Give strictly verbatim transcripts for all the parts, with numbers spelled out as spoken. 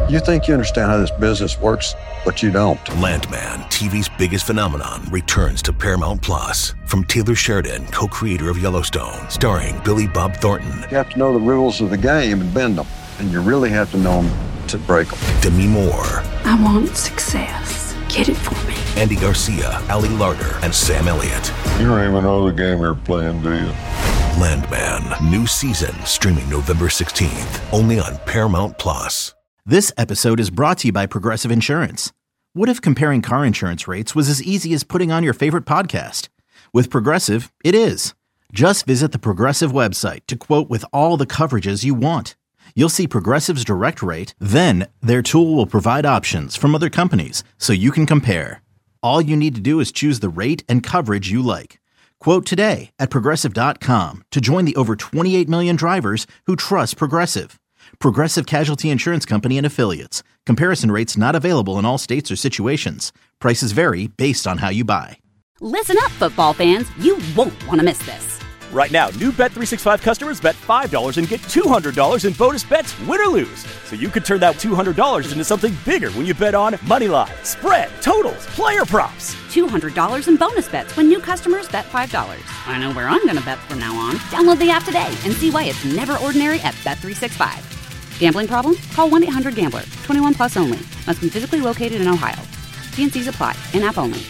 You think you understand how this business works, but you don't. Landman, T V's biggest phenomenon, returns to Paramount Plus. From Taylor Sheridan, co-creator of Yellowstone, starring Billy Bob Thornton. You have to know the rules of the game and bend them, and you really have to know them to break them. Demi Moore. I want success. Get it for me. Andy Garcia, Ali Larter, and Sam Elliott. You don't even know the game you're playing, do you? Landman, new season, streaming November sixteenth, only on Paramount Plus. This episode is brought to you by Progressive Insurance. What if comparing car insurance rates was as easy as putting on your favorite podcast? With Progressive, it is. Just visit the Progressive website to quote with all the coverages you want. You'll see Progressive's direct rate, then their tool will provide options from other companies so you can compare. All you need to do is choose the rate and coverage you like. Quote today at Progressive dot com to join the over twenty-eight million drivers who trust Progressive. Progressive Casualty Insurance Company and Affiliates. Comparison rates not available in all states or situations. Prices vary based on how you buy. Listen up, football fans. You won't want to miss this. Right now, new Bet three sixty-five customers bet five dollars and get two hundred dollars in bonus bets, win or lose. So you could turn that two hundred dollars into something bigger when you bet on moneyline, spread, totals, player props. two hundred dollars in bonus bets when new customers bet five dollars. I know where I'm going to bet from now on. Download the app today and see why it's never ordinary at Bet three sixty-five. Gambling problem? Call one eight hundred gambler. twenty-one plus only. Must be physically located in Ohio. T and C's apply. In-app only.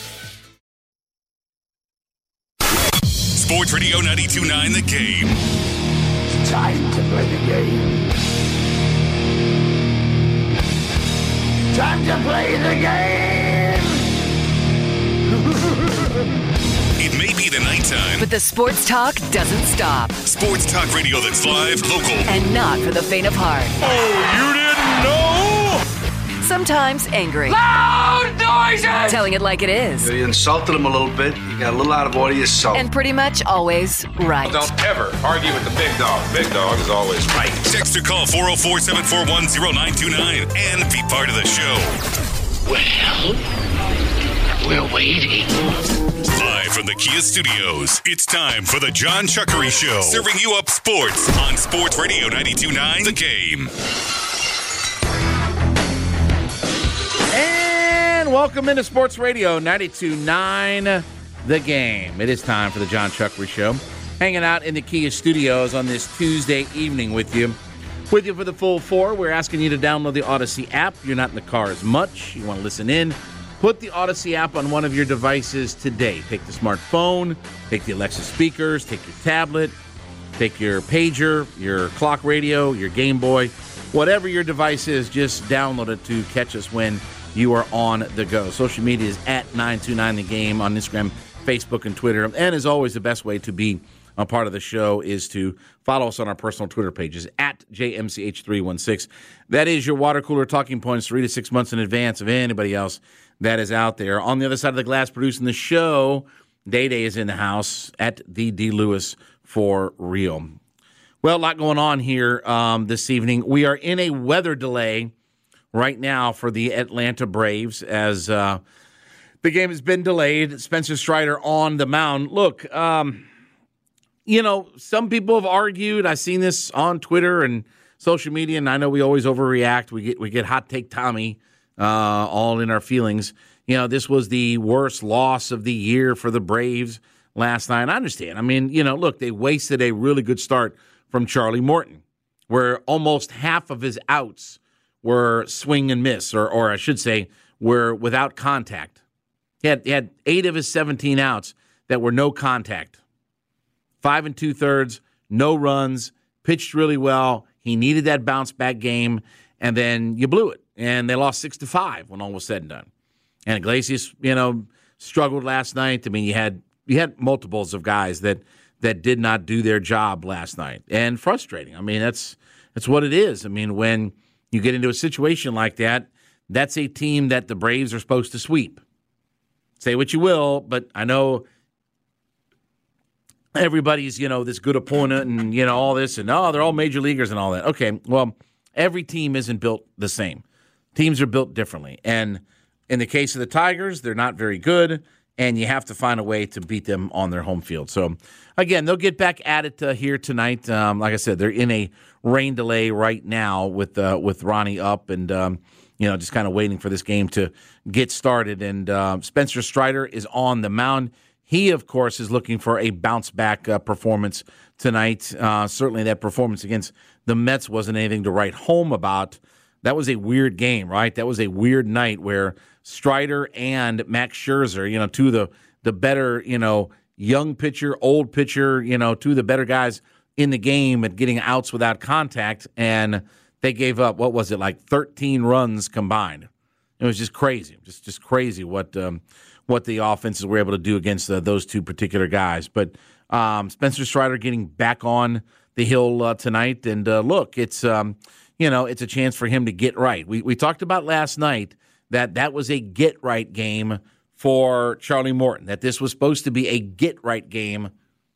Sports Radio ninety-two point nine The Game. It's time to play the game. Time to play the game. It may be the nighttime, but the sports talk doesn't stop. Sports talk radio that's live, local, and not for the faint of heart. Oh, you didn't know? Sometimes angry. Loud noises! Telling it like it is. You insulted him a little bit. You got a little out of order yourself. And pretty much always right. Don't ever argue with the big dog. Big dog is always right. Text or call four oh four, seven four one, oh nine two nine and be part of the show. Well, we're waiting. Live from the Kia Studios, it's time for the John Chuckery Show. Serving you up sports on Sports Radio ninety-two point nine The Game. And welcome into Sports Radio ninety-two point nine The Game. It is time for the John Chuckery Show. Hanging out in the Kia Studios on this Tuesday evening with you. With you for the full four, we're asking you to download the Odyssey app. You're not in the car as much. You want to listen in. Put the Odyssey app on one of your devices today. Take the smartphone, take the Alexa speakers, take your tablet, take your pager, your clock radio, your Game Boy. Whatever your device is, just download it to catch us when you are on the go. Social media is at nine two nine The Game on Instagram, Facebook, and Twitter. And as always, the best way to be a part of the show is to follow us on our personal Twitter pages, at J M C H three one six. That is your water cooler talking points three to six months in advance of anybody else that is out there. On the other side of the glass producing the show, Day Day is in the house at the D. Lewis for real. Well, a lot going on here um, this evening. We are in a weather delay right now for the Atlanta Braves as uh, the game has been delayed. Spencer Strider on the mound. Look, um, you know, some people have argued. I've seen this on Twitter and social media, and I know we always overreact. We get we get hot take Tommy uh, all in our feelings. You know, this was the worst loss of the year for the Braves last night. I understand. I mean, you know, look, they wasted a really good start from Charlie Morton, where almost half of his outs were swing and miss, or or I should say, were without contact. He had, he had eight of his seventeen outs that were no contact. Five and two-thirds, no runs, pitched really well. He needed that bounce-back game, and then you blew it. And they lost six to five when all was said and done. And Iglesias, you know, struggled last night. I mean, you had you had multiples of guys that that did not do their job last night. And frustrating. I mean, that's that's what it is. I mean, when you get into a situation like that, that's a team that the Braves are supposed to sweep. Say what you will, but I know everybody's, you know, this good opponent and, you know, all this, and, oh, they're all major leaguers and all that. Okay, well, every team isn't built the same. Teams are built differently. And in the case of the Tigers, they're not very good. and you have to find a way to beat them on their home field. So, again, they'll get back at it uh, here tonight. Um, like I said, they're in a rain delay right now with uh, with Ronnie up and, um, you know, just kind of waiting for this game to get started. And uh, Spencer Strider is on the mound. He, of course, is looking for a bounce-back uh, performance tonight. Uh, certainly that performance against the Mets wasn't anything to write home about. That was a weird game, right? That was a weird night where Strider and Max Scherzer, you know, two of the, the better, you know, young pitcher, old pitcher, you know, two of the better guys in the game at getting outs without contact, and they gave up, what was it, like thirteen runs combined. It was just crazy, just just crazy what um, what the offenses were able to do against uh, those two particular guys. But um, Spencer Strider getting back on the hill uh, tonight, and uh, look, it's um, you know it's a chance for him to get right. We we talked about last night that that was a get right game for Charlie Morton. That this was supposed to be a get right game,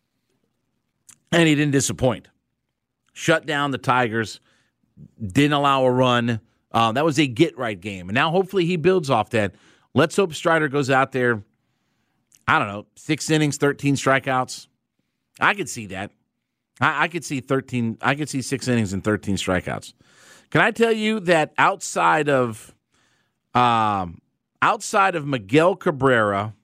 and he didn't disappoint. Shut down the Tigers, didn't allow a run. Uh, that was a get-right game. And now hopefully he builds off that. Let's hope Strider goes out there, I don't know, six innings, thirteen strikeouts. I could see that. I, I could see thirteen. I could see six innings and thirteen strikeouts. Can I tell you that outside of um, outside of Miguel Cabrera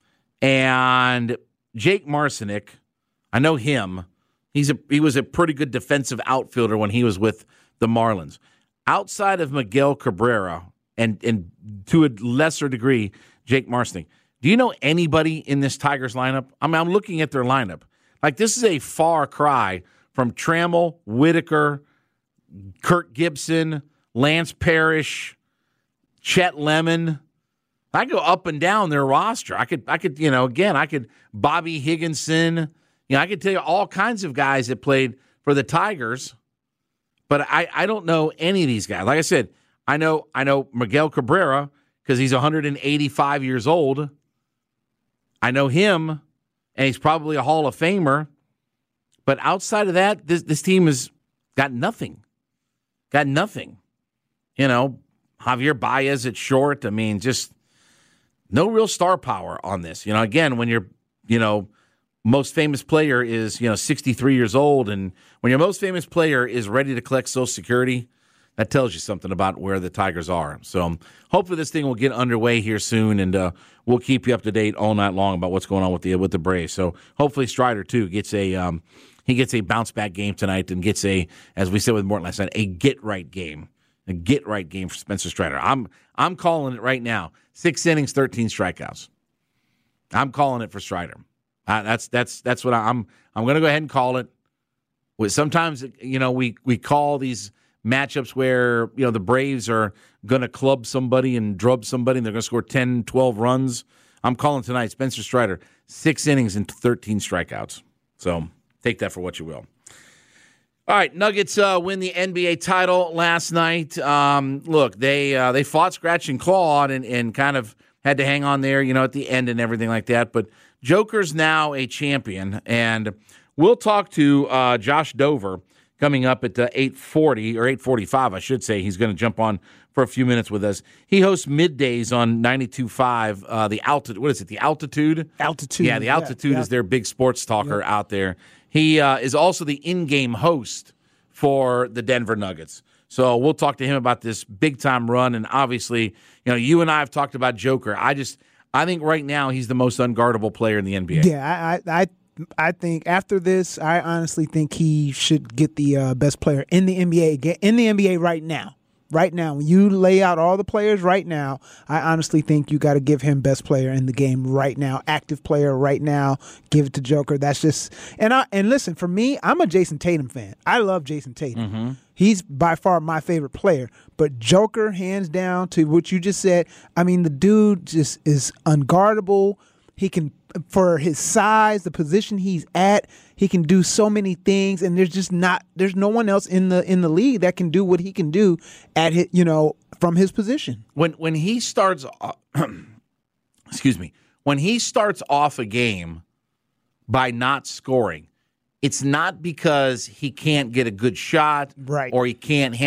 and Jake Marcinick, I know him. He's a he was a pretty good defensive outfielder when he was with the Marlins. Outside of Miguel Cabrera and, and to a lesser degree, Jake Marcinick, do you know anybody in this Tigers lineup? I mean, I'm looking at their lineup. Like, this is a far cry from Trammell, Whitaker, Kirk Gibson, Lance Parrish, Chet Lemon. I go up and down their roster. I could, I could, you know, again, I could Bobby Higginson. You know, I could tell you all kinds of guys that played for the Tigers. But I, I don't know any of these guys. Like I said, I know I know Miguel Cabrera because he's one hundred eighty-five years old. I know him, and he's probably a Hall of Famer. But outside of that, this this team has got nothing. Got nothing. You know, Javier Baez at short. I mean, just no real star power on this. You know, again, when you're, you know, most famous player is, you know, sixty-three years old, and when your most famous player is ready to collect Social Security, that tells you something about where the Tigers are. So hopefully this thing will get underway here soon, and uh, we'll keep you up to date all night long about what's going on with the with the Braves. So hopefully Strider too gets a um, he gets a bounce back game tonight and gets a, as we said with Morton last night, a get right game, a get right game for Spencer Strider. I'm I'm calling it right now. Six innings, thirteen strikeouts. I'm calling it for Strider. Uh, that's that's that's what I, I'm. I'm going to go ahead and call it. Sometimes, you know, we we call these matchups where, you know, the Braves are going to club somebody and drub somebody, and they're going to score ten, twelve runs. I'm calling tonight Spencer Strider, six innings and thirteen strikeouts. So take that for what you will. All right, Nuggets uh, win the N B A title last night. Um, look, they uh, they fought scratch and clawed and, and kind of had to hang on there, you know, at the end and everything like that. But Joker's now a champion, and we'll talk to uh, Josh Dover coming up at uh, eight forty or eight forty-five, I should say. He's going to jump on for a few minutes with us. He hosts middays on ninety-two point five, uh, the altitude. What is it, the Altitude? Altitude. Yeah, the Altitude yeah, yeah. is their big sports talker yeah. out there. He uh, is also the in-game host for the Denver Nuggets. So we'll talk to him about this big-time run, and obviously, you know, you and I have talked about Joker. I just – I think right now he's the most unguardable player in the N B A. Yeah, I, I, I think after this, I honestly think he should get the uh, best player in the N B A. In the N B A right now, right now, when you lay out all the players right now, I honestly think you got to give him best player in the game right now, active player right now. Give it to Joker. That's just and I and listen, for me, I'm a Jason Tatum fan. I love Jason Tatum. Mm-hmm. He's by far my favorite player. But Joker, hands down to what you just said, I mean, the dude just is unguardable. He can, for his size, the position he's at, he can do so many things, and there's just not, there's no one else in the in the league that can do what he can do at his, you know, from his position. When when he starts, excuse me, when he starts off a game by not scoring, it's not because he can't get a good shot, right, or he can't handle.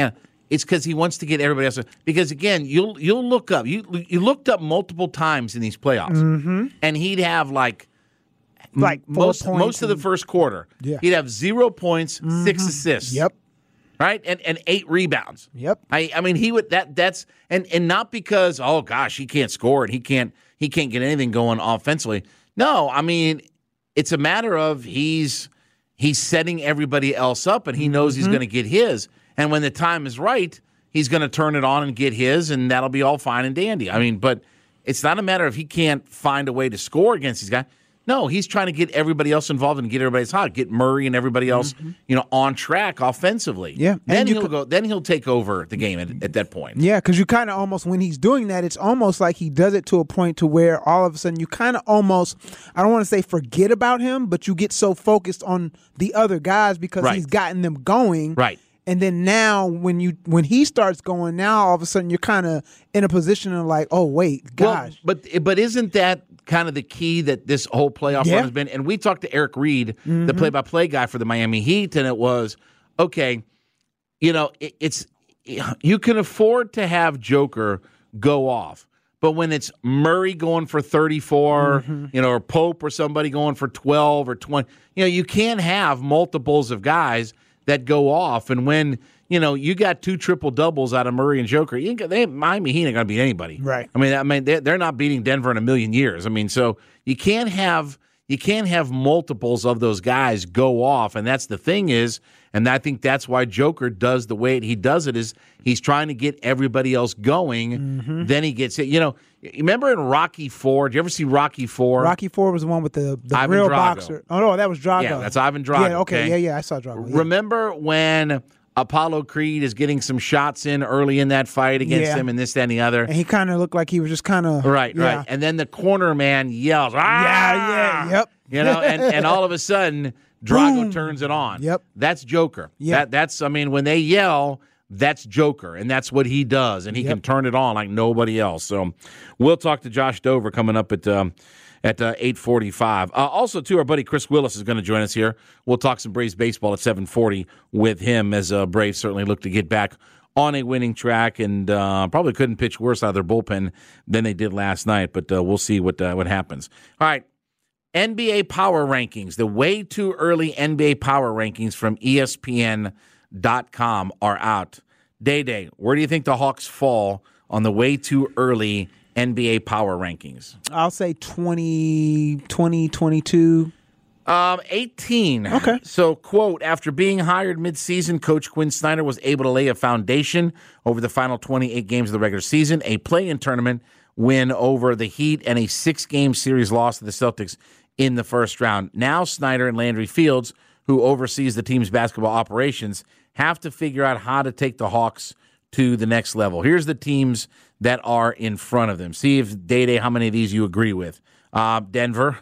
it's because he wants to get everybody else. Because again, you'll you'll look up. You you looked up multiple times in these playoffs, mm-hmm. and he'd have like like most points most of the first quarter. Yeah. He'd have zero points, mm-hmm. six assists. Yep. Right, and and eight rebounds. Yep. I I mean he would that that's and and not because oh gosh he can't score and he can't he can't get anything going offensively. No, I mean it's a matter of he's he's setting everybody else up and he knows mm-hmm. he's going to get his. And when the time is right, he's going to turn it on and get his, and that'll be all fine and dandy. I mean, but it's not a matter of he can't find a way to score against these guys. No, he's trying to get everybody else involved and get everybody's hot, get Murray and everybody else, mm-hmm. you know, on track offensively. Yeah, then he'll could, go. Then he'll take over the game at, at that point. Yeah, because you kind of almost when he's doing that, it's almost like he does it to a point to where all of a sudden you kind of almost, I don't want to say forget about him, but you get so focused on the other guys because right. he's gotten them going. Right. And then now when you when he starts going, now all of a sudden you're kind of in a position of like, oh wait, gosh. Well, but but isn't that kind of the key that this whole playoff yeah. run has been? And we talked to Eric Reed, mm-hmm. the play-by-play guy for the Miami Heat, and it was, okay, you know, it, it's you can afford to have Joker go off. But when it's Murray going for thirty-four, mm-hmm. you know, or Pope or somebody going for twelve or twenty, you know, you can't have multiples of guys that go off. And when, you know, you got two triple doubles out of Murray and Joker, you ain't, they, Miami Heat ain't going to beat anybody. Right. I mean, I mean, they're, they're not beating Denver in a million years. I mean, so you can't have you can't have multiples of those guys go off. And that's the thing is, and I think that's why Joker does the way he does it is he's trying to get everybody else going. Mm-hmm. Then he gets it. You know, remember in Rocky Four? Did you ever see Rocky Four? Rocky Four was the one with the, the Ivan real Drago. boxer. Oh, no, that was Drago. Yeah, that's Ivan Drago. Yeah, okay, okay? yeah, yeah, I saw Drago. Yeah. Remember when Apollo Creed is getting some shots in early in that fight against yeah. him and this, that, and the other? And he kind of looked like he was just kind of... Right, yeah. right. And then the corner man yells, ah! Yeah, yeah, yep. You know, and, and all of a sudden, Drago Boom. turns it on. Yep. That's Joker. Yep. That, that's, I mean, when they yell, that's Joker, and that's what he does, and he yep. can turn it on like nobody else. So we'll talk to Josh Dover coming up at um, at uh, eight forty-five. Uh, also, too, our buddy Chris Willis is going to join us here. We'll talk some Braves baseball at seven forty with him as uh, Braves certainly look to get back on a winning track, and uh, probably couldn't pitch worse out of their bullpen than they did last night, but uh, we'll see what uh, what happens. All right. N B A Power Rankings, the way too early N B A Power Rankings from E S P N dot com are out. Day Day, where do you think the Hawks fall on the way too early N B A Power Rankings? I'll say twenty, twenty, twenty-two. Um, eighteen. Okay. So, quote, after being hired midseason, Coach Quinn Snyder was able to lay a foundation over the final twenty-eight games of the regular season, a play-in tournament win over the Heat, and a six-game series loss to the Celtics in the first round. Now Snyder and Landry Fields, who oversees the team's basketball operations, have to figure out how to take the Hawks to the next level. Here's the teams that are in front of them. See if, Day-Day, how many of these you agree with. Uh, Denver,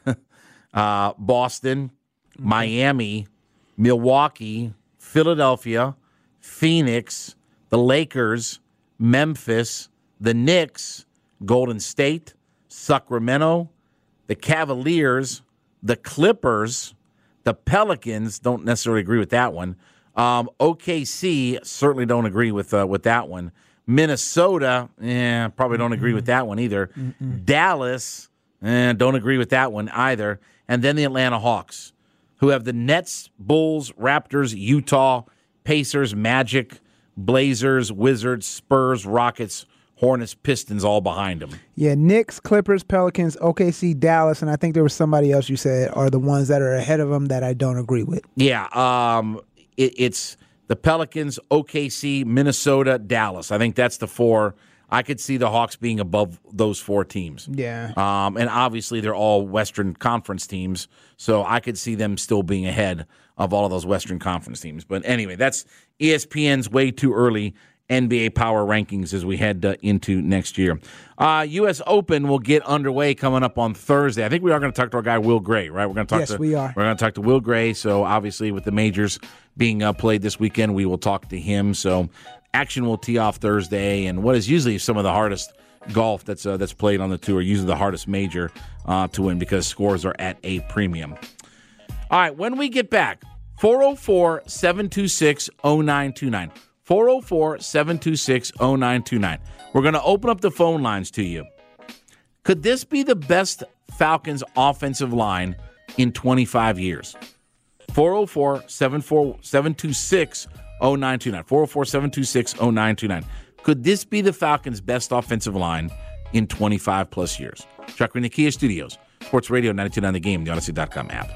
uh, Boston, mm-hmm. Miami, Milwaukee, Philadelphia, Phoenix, the Lakers, Memphis, the Knicks, Golden State, Sacramento, the Cavaliers, the Clippers, the Pelicans. Don't necessarily agree with that one. Um, O K C, certainly don't agree with uh, with that one. Minnesota, eh, probably don't agree with that one either. Mm-mm. Dallas, eh, don't agree with that one either. And then the Atlanta Hawks, who have the Nets, Bulls, Raptors, Utah, Pacers, Magic, Blazers, Wizards, Spurs, Rockets, Hornets, Pistons all behind them. Yeah, Knicks, Clippers, Pelicans, O K C, Dallas, and I think there was somebody else you said are the ones that are ahead of them that I don't agree with. Yeah, um, it, it's the Pelicans, O K C, Minnesota, Dallas. I think that's the four. I could see the Hawks being above those four teams. Yeah. Um, and obviously they're all Western Conference teams, so I could see them still being ahead of all of those Western Conference teams. But anyway, that's E S P N's way too early N B A Power Rankings as we head uh, into next year. Uh, U S Open will get underway coming up on Thursday. I think we are going to talk to our guy Will Gray, right? We're going to talk yes, to we are. We're going to talk to Will Gray. So obviously, with the majors being uh, played this weekend, we will talk to him. So action will tee off Thursday, and what is usually some of the hardest golf that's uh, that's played on the tour, usually the hardest major uh, to win because scores are at a premium. All right, when we get back, four oh four, seven two six, oh nine two nine. four oh four, seven two six, oh nine two nine. We're going to open up the phone lines to you. Could this be the best Falcons offensive line in twenty-five years? four oh four, seven two six, oh nine two nine. four oh four, seven two six, oh nine two nine. Could this be the Falcons' best offensive line in twenty-five plus years? Chuck in the Kia Studios, Sports Radio ninety-two point nine The Game, the Odyssey dot com app.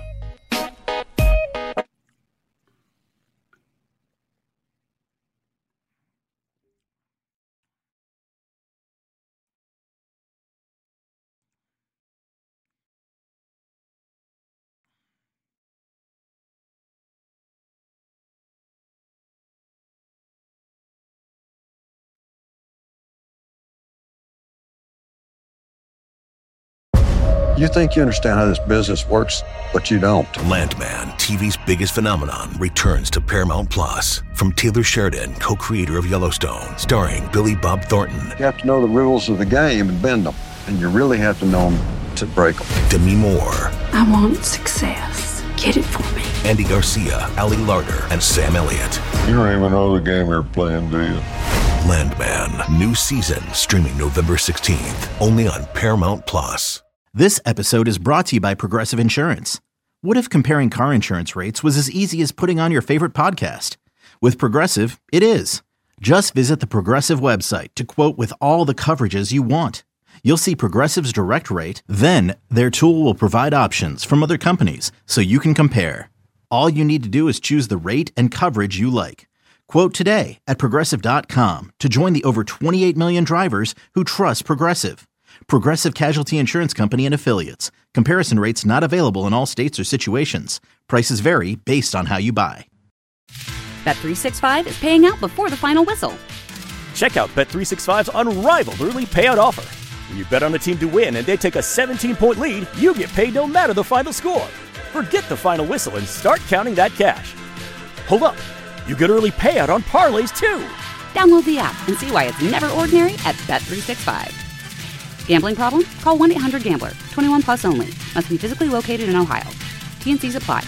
You think you understand how this business works, but you don't. Landman, T V's biggest phenomenon, returns to Paramount Plus. From Taylor Sheridan, co-creator of Yellowstone, starring Billy Bob Thornton. You have to know the rules of the game and bend them, and you really have to know them to break them. Demi Moore. I want success. Get it for me. Andy Garcia, Ali Larder, and Sam Elliott. You don't even know the game you're playing, do you? Landman, new season, streaming November sixteenth, only on Paramount Plus. This episode is brought to you by Progressive Insurance. What if comparing car insurance rates was as easy as putting on your favorite podcast? With Progressive, it is. Just visit the Progressive website to quote with all the coverages you want. You'll see Progressive's direct rate, then their tool will provide options from other companies so you can compare. All you need to do is choose the rate and coverage you like. Quote today at Progressive dot com to join the over twenty-eight million drivers who trust Progressive. Progressive Casualty Insurance Company and Affiliates. Comparison rates not available in all states or situations. Prices vary based on how you buy. Bet three sixty-five is paying out before the final whistle. Check out Bet three sixty-five's unrivaled early payout offer. When you bet on a team to win and they take a seventeen-point lead, you get paid no matter the final score. Forget the final whistle and start counting that cash. Hold up. You get early payout on parlays, too. Download the app and see why it's never ordinary at Bet three sixty-five. Gambling problem? Call one eight hundred gambler. twenty-one plus only. Must be physically located in Ohio. T N Cs apply.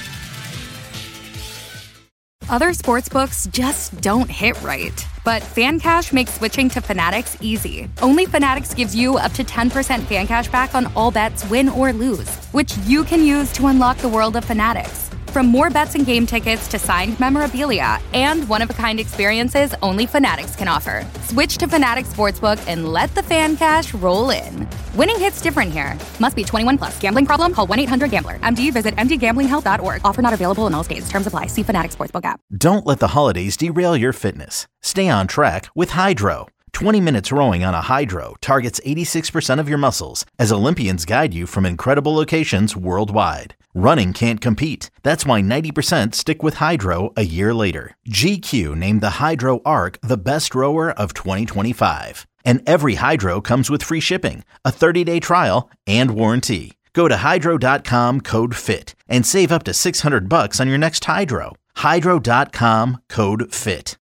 Other sportsbooks just don't hit right. But FanCash makes switching to Fanatics easy. Only Fanatics gives you up to ten percent fan cash back on all bets, win or lose, which you can use to unlock the world of Fanatics. From more bets and game tickets to signed memorabilia and one-of-a-kind experiences only Fanatics can offer. Switch to Fanatics Sportsbook and let the fan cash roll in. Winning hits different here. Must be twenty-one plus. Gambling problem? Call one eight hundred gambler. M D, visit m d gambling health dot org. Offer not available in all states. Terms apply. See Fanatics Sportsbook app. Don't let the holidays derail your fitness. Stay on track with Hydro. twenty minutes rowing on a Hydro targets eighty-six percent of your muscles as Olympians guide you from incredible locations worldwide. Running can't compete. That's why ninety percent stick with Hydro a year later. G Q named the Hydro Arc the best rower of twenty twenty-five. And every Hydro comes with free shipping, a thirty-day trial, and warranty. Go to hydro dot com, code FIT, and save up to six hundred bucks on your next Hydro. hydro dot com, code FIT.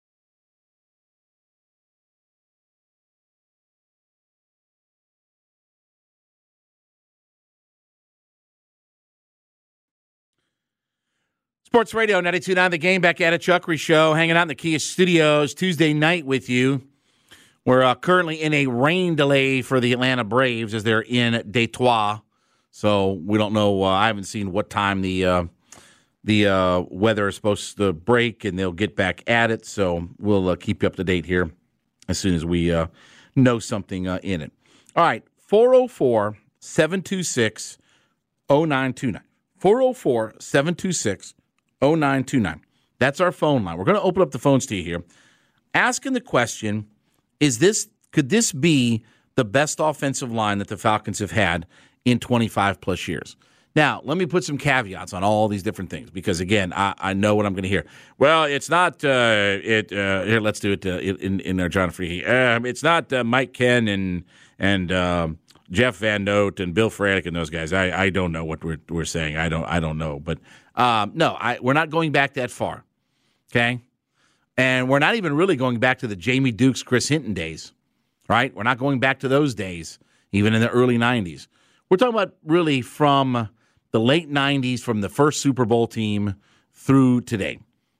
Sports Radio ninety-two point nine The Game, back at a Chuckery Show, hanging out in the Kia Studios Tuesday night with you. We're uh, currently in a rain delay for the Atlanta Braves as they're in Detroit. So we don't know. Uh, I haven't seen what time the uh, the uh, weather is supposed to break, and they'll get back at it. So we'll uh, keep you up to date here as soon as we uh, know something uh, in it. All right, four oh four, seven two six, oh nine two nine. four oh four, seven two six, oh nine two nine. That's our phone line. We're going to open up the phones to you here. Asking the question, is this could this be the best offensive line that the Falcons have had in twenty-five plus years? Now, let me put some caveats on all these different things because, again, I, I know what I'm going to hear. Well, it's not uh, it. Uh, here, let's do it uh, in in our John Freehey. Um, it's not uh, Mike Ken and and um, Jeff Van Note and Bill Fradick and those guys. I, I don't know what we're we're saying. I don't I don't know, but um, no, I, we're not going back that far. Okay. And we're not even really going back to the Jamie Dukes, Chris Hinton days, right? We're not going back to those days, even in the early nineties. We're talking about really from the late nineties, from the first Super Bowl team through today.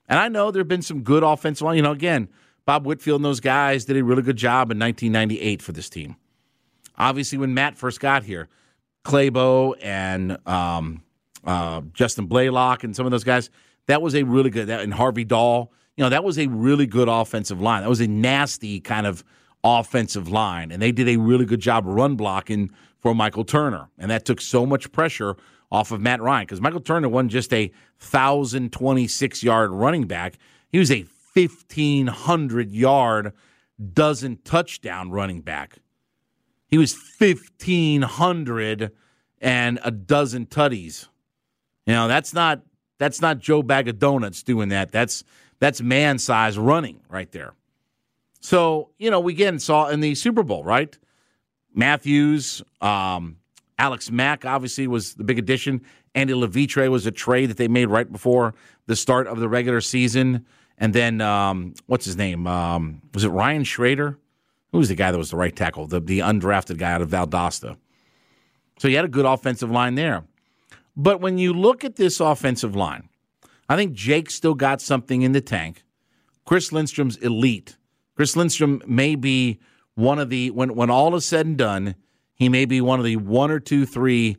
And I know there have been some good offensive line. You know, again, Bob Whitfield and those guys did a really good job in nineteen ninety-eight for this team. Obviously, when Matt first got here, Claybo and um, uh, Justin Blaylock and some of those guys, that was a really good, that, and Harvey Dahl, you know, that was a really good offensive line. That was a nasty kind of offensive line, and they did a really good job run blocking for Michael Turner, and that took so much pressure off of Matt Ryan, because Michael Turner wasn't just a one thousand twenty-six-yard running back. He was a fifteen hundred-yard, dozen touchdown running back. He was fifteen hundred and a dozen tutties. You know, that's not that's not Joe Bag of Donuts doing that. That's that's man-size running right there. So, you know, we again saw in the Super Bowl, right? Matthews, um, Alex Mack obviously was the big addition. Andy LaVitre was a trade that they made right before the start of the regular season. And then, um, what's his name? Um, was it Ryan Schrader? Who was the guy that was the right tackle, the, the undrafted guy out of Valdosta? So you had a good offensive line there. But when you look at this offensive line, I think Jake still got something in the tank. Chris Lindstrom's elite. Chris Lindstrom may be one of the, when, when all is said and done, he may be one of the one or two, three,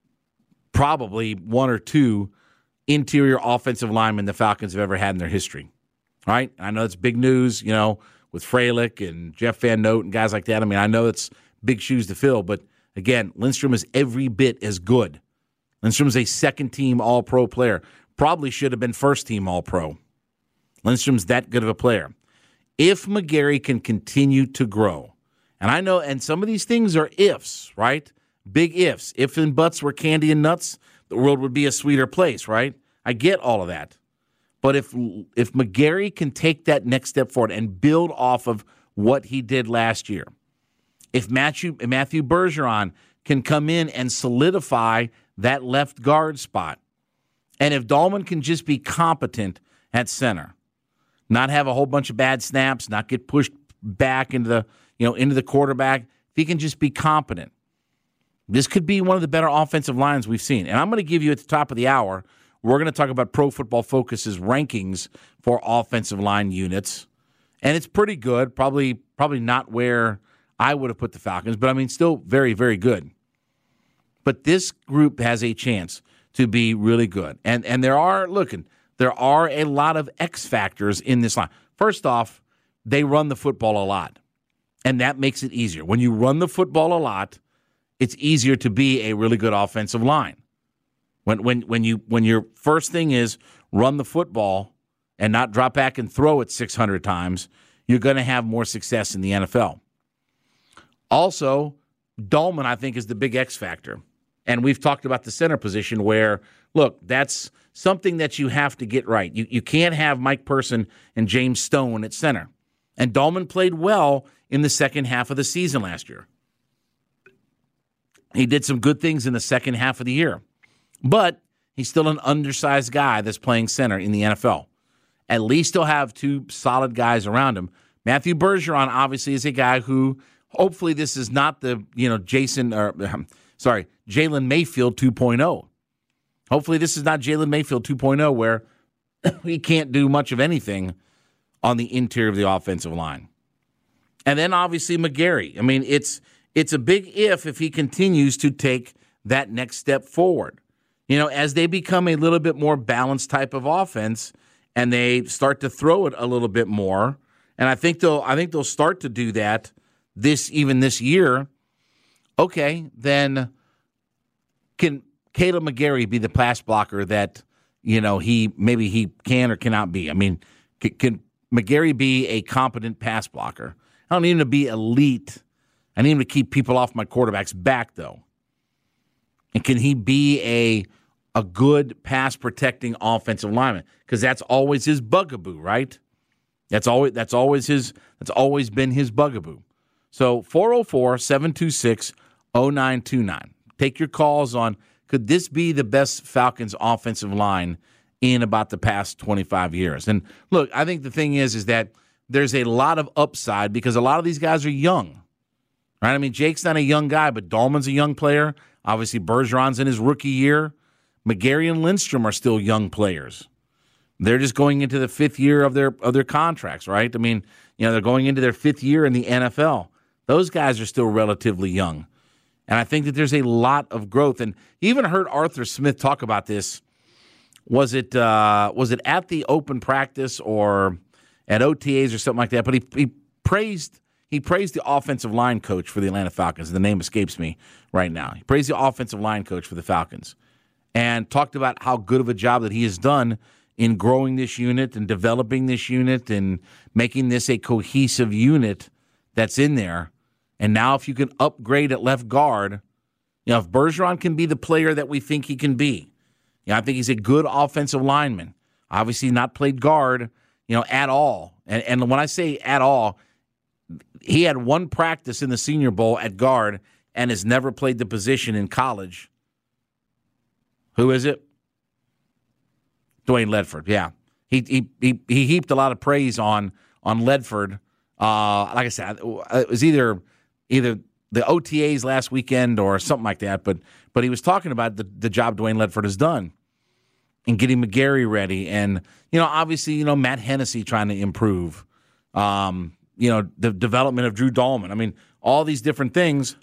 probably one or two interior offensive linemen the Falcons have ever had in their history. All right? I know it's big news, you know, with Freilich and Jeff Van Note and guys like that. I mean, I know it's big shoes to fill, but again, Lindstrom is every bit as good. Lindstrom is a second-team All-Pro player. Probably should have been first-team All-Pro. Lindstrom's that good of a player. If McGarry can continue to grow, and I know, and some of these things are ifs, right? Big ifs. If and buts were candy and nuts, the world would be a sweeter place, right? I get all of that. But if if McGarry can take that next step forward and build off of what he did last year, if Matthew, Matthew Bergeron can come in and solidify that left guard spot, and if Dahlman can just be competent at center, not have a whole bunch of bad snaps, not get pushed back into the, you know, into the quarterback, if he can just be competent, this could be one of the better offensive lines we've seen. And I'm going to give you at the top of the hour, we're going to talk about Pro Football Focus's rankings for offensive line units. And it's pretty good, probably probably not where I would have put the Falcons, but I mean still very, very good. But this group has a chance to be really good. And and there are, looking, there are a lot of X factors in this line. First off, they run the football a lot, and that makes it easier. When you run the football a lot, it's easier to be a really good offensive line. When when when you when your first thing is run the football and not drop back and throw it six hundred times, you're going to have more success in the N F L. Also, Dahlman, I think, is the big X factor. And we've talked about the center position where, look, that's something that you have to get right. You you can't have Mike Person and James Stone at center. And Dahlman played well in the second half of the season last year. He did some good things in the second half of the year. But he's still an undersized guy that's playing center in the N F L. At least he'll have two solid guys around him. Matthew Bergeron obviously is a guy who, hopefully this is not the, you know, Jason, or um, sorry, Jalen Mayfield two point oh. Hopefully this is not Jalen Mayfield two point oh where he can't do much of anything on the interior of the offensive line. And then obviously McGarry. I mean, it's it's a big if if he continues to take that next step forward. You know, as they become a little bit more balanced type of offense and they start to throw it a little bit more, and I think they'll I think they'll start to do that this even this year. Okay, then can Caleb McGarry be the pass blocker that, you know, he maybe he can or cannot be? I mean, can, can McGarry be a competent pass blocker? I don't need him to be elite. I need him to keep people off my quarterback's back, though. And can he be a a good pass-protecting offensive lineman? Because that's always his bugaboo, right? That's always that's always his that's always been his bugaboo. So four oh four, seven two six, oh nine two nine. Take your calls on, could this be the best Falcons offensive line in about the past twenty-five years? And look, I think the thing is, is that there's a lot of upside because a lot of these guys are young. Right? I mean, Jake's not a young guy, but Dahlman's a young player. Obviously, Bergeron's in his rookie year. McGarry and Lindstrom are still young players. they're just going into the fifth year of their of their contracts, right? I mean, you know, they're going into their fifth year in the N F L. Those guys are still relatively young. And I think that there's a lot of growth. And you even heard Arthur Smith talk about this. Was it uh, was it at the open practice or at O T As or something like that? But he, he praised he praised the offensive line coach for the Atlanta Falcons. The name escapes me right now. He praised the offensive line coach for the Falcons and talked about how good of a job that he has done in growing this unit and developing this unit and making this a cohesive unit that's in there. And now if you can upgrade at left guard, you know, if Bergeron can be the player that we think he can be, you know, I think he's a good offensive lineman. Obviously not played guard, you know, at all. And, and when I say at all, he had one practice in the Senior Bowl at guard and has never played the position in college. Who is it? Dwayne Ledford, yeah. He he he, he heaped a lot of praise on, on Ledford. Uh, like I said, it was either... either the O T As last weekend or something like that, but but he was talking about the, the job Dwayne Ledford has done in getting McGarry ready. And, you know, obviously, you know, Matt Hennessy trying to improve, um, you know, the development of Drew Dahlman. I mean, all these different things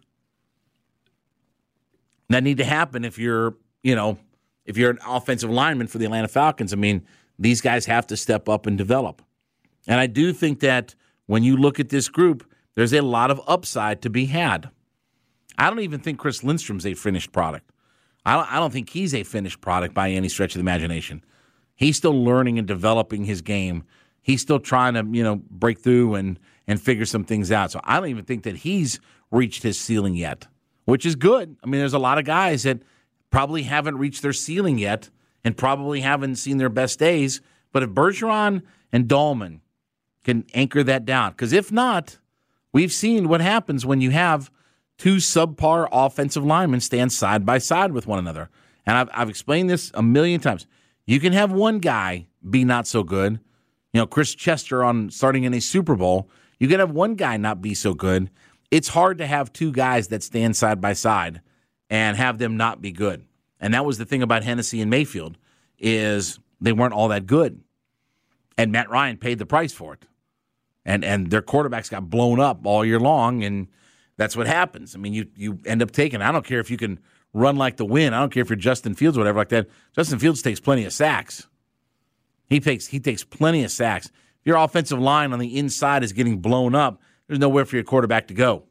that need to happen if you're, you know, if you're an offensive lineman for the Atlanta Falcons. I mean, these guys have to step up and develop. And I do think that when you look at this group, there's a lot of upside to be had. I don't even think Chris Lindstrom's a finished product. I don't, I don't think he's a finished product by any stretch of the imagination. He's still learning and developing his game. He's still trying to, you know, break through and, and figure some things out. So I don't even think that he's reached his ceiling yet, which is good. I mean, there's a lot of guys that probably haven't reached their ceiling yet and probably haven't seen their best days. But if Bergeron and Dahlman can anchor that down, because if not, we've seen what happens when you have two subpar offensive linemen stand side by side with one another. And I've, I've explained this a million times. You can have one guy be not so good. You know, Chris Chester on starting in a Super Bowl. You can have one guy not be so good. It's hard to have two guys that stand side by side and have them not be good. And that was the thing about Hennessy and Mayfield, is they weren't all that good. And Matt Ryan paid the price for it. And and their quarterbacks got blown up all year long, and that's what happens. I mean, you you end up taking, I don't care if you can run like the wind. I don't care if you're Justin Fields or whatever like that. Justin Fields takes plenty of sacks. He takes he takes plenty of sacks. If your offensive line on the inside is getting blown up, there's nowhere for your quarterback to go.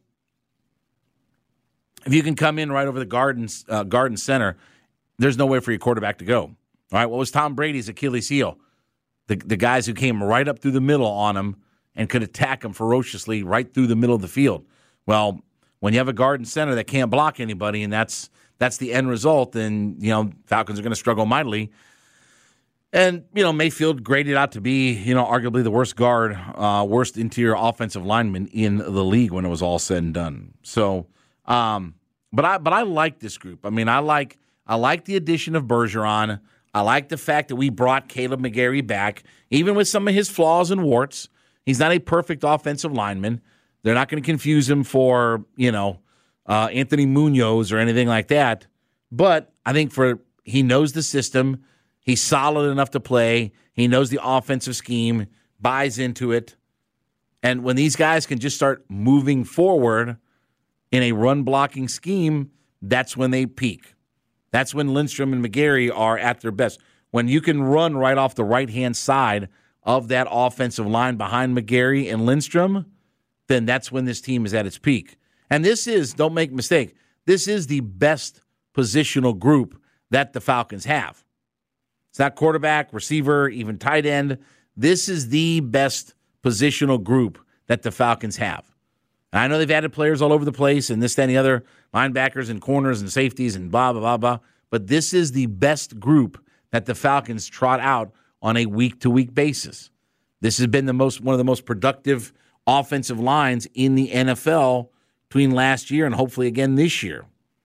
If you can come in right over the garden, uh, garden center, there's nowhere for your quarterback to go. All right, what was Tom Brady's Achilles heel? The, the guys who came right up through the middle on him and could attack him ferociously right through the middle of the field. Well, when you have a guard and center that can't block anybody, and that's that's the end result, then, you know, Falcons are going to struggle mightily. And, you know, Mayfield graded out to be, you know, arguably the worst guard, uh, worst interior offensive lineman in the league when it was all said and done. So, um, but I but I like this group. I mean, I like I like the addition of Bergeron. I like the fact that we brought Caleb McGarry back, even with some of his flaws and warts. He's not a perfect offensive lineman. They're not going to confuse him for, you know, uh, Anthony Munoz or anything like that. But I think for he knows the system. He's solid enough to play. He knows the offensive scheme, buys into it. And when these guys can just start moving forward in a run-blocking scheme, that's when they peak. That's when Lindstrom and McGarry are at their best. When you can run right off the right-hand side of that offensive line behind McGarry and Lindstrom, then that's when this team is at its peak. And this is, don't make a mistake, this is the best positional group that the Falcons have. It's not quarterback, receiver, even tight end. This is the best positional group that the Falcons have. And I know they've added players all over the place and this, that, and the other, linebackers and corners and safeties and blah, blah, blah, blah. But this is the best group that the Falcons trot out on a week-to-week basis. This has been the most one of the most productive offensive lines in the N F L between last year and hopefully again this year.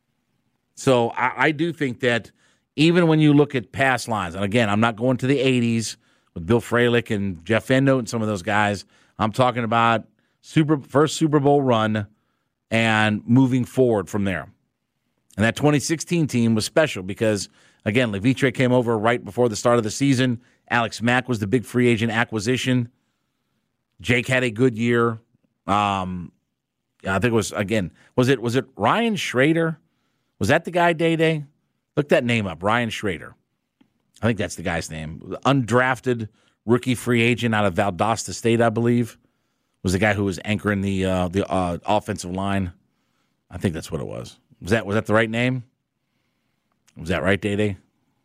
So I, I do think that even when you look at past lines, and again, I'm not going to the eighties with Bill Fralick and Jeff Endote and some of those guys. I'm talking about super first Super Bowl run and moving forward from there. And that twenty sixteen team was special because, again, Levitre came over right before the start of the season Alex Mack was the big free agent acquisition. Jake had a good year. Um, I think it was, again, was it was it Ryan Schrader? Was that the guy, Day-Day? Look that name up, Ryan Schrader. I think that's the guy's name. Undrafted rookie free agent out of Valdosta State, I believe, was the guy who was anchoring the uh, the uh, offensive line. I think that's what it was. Was that was that the right name? Was that right, Day-Day?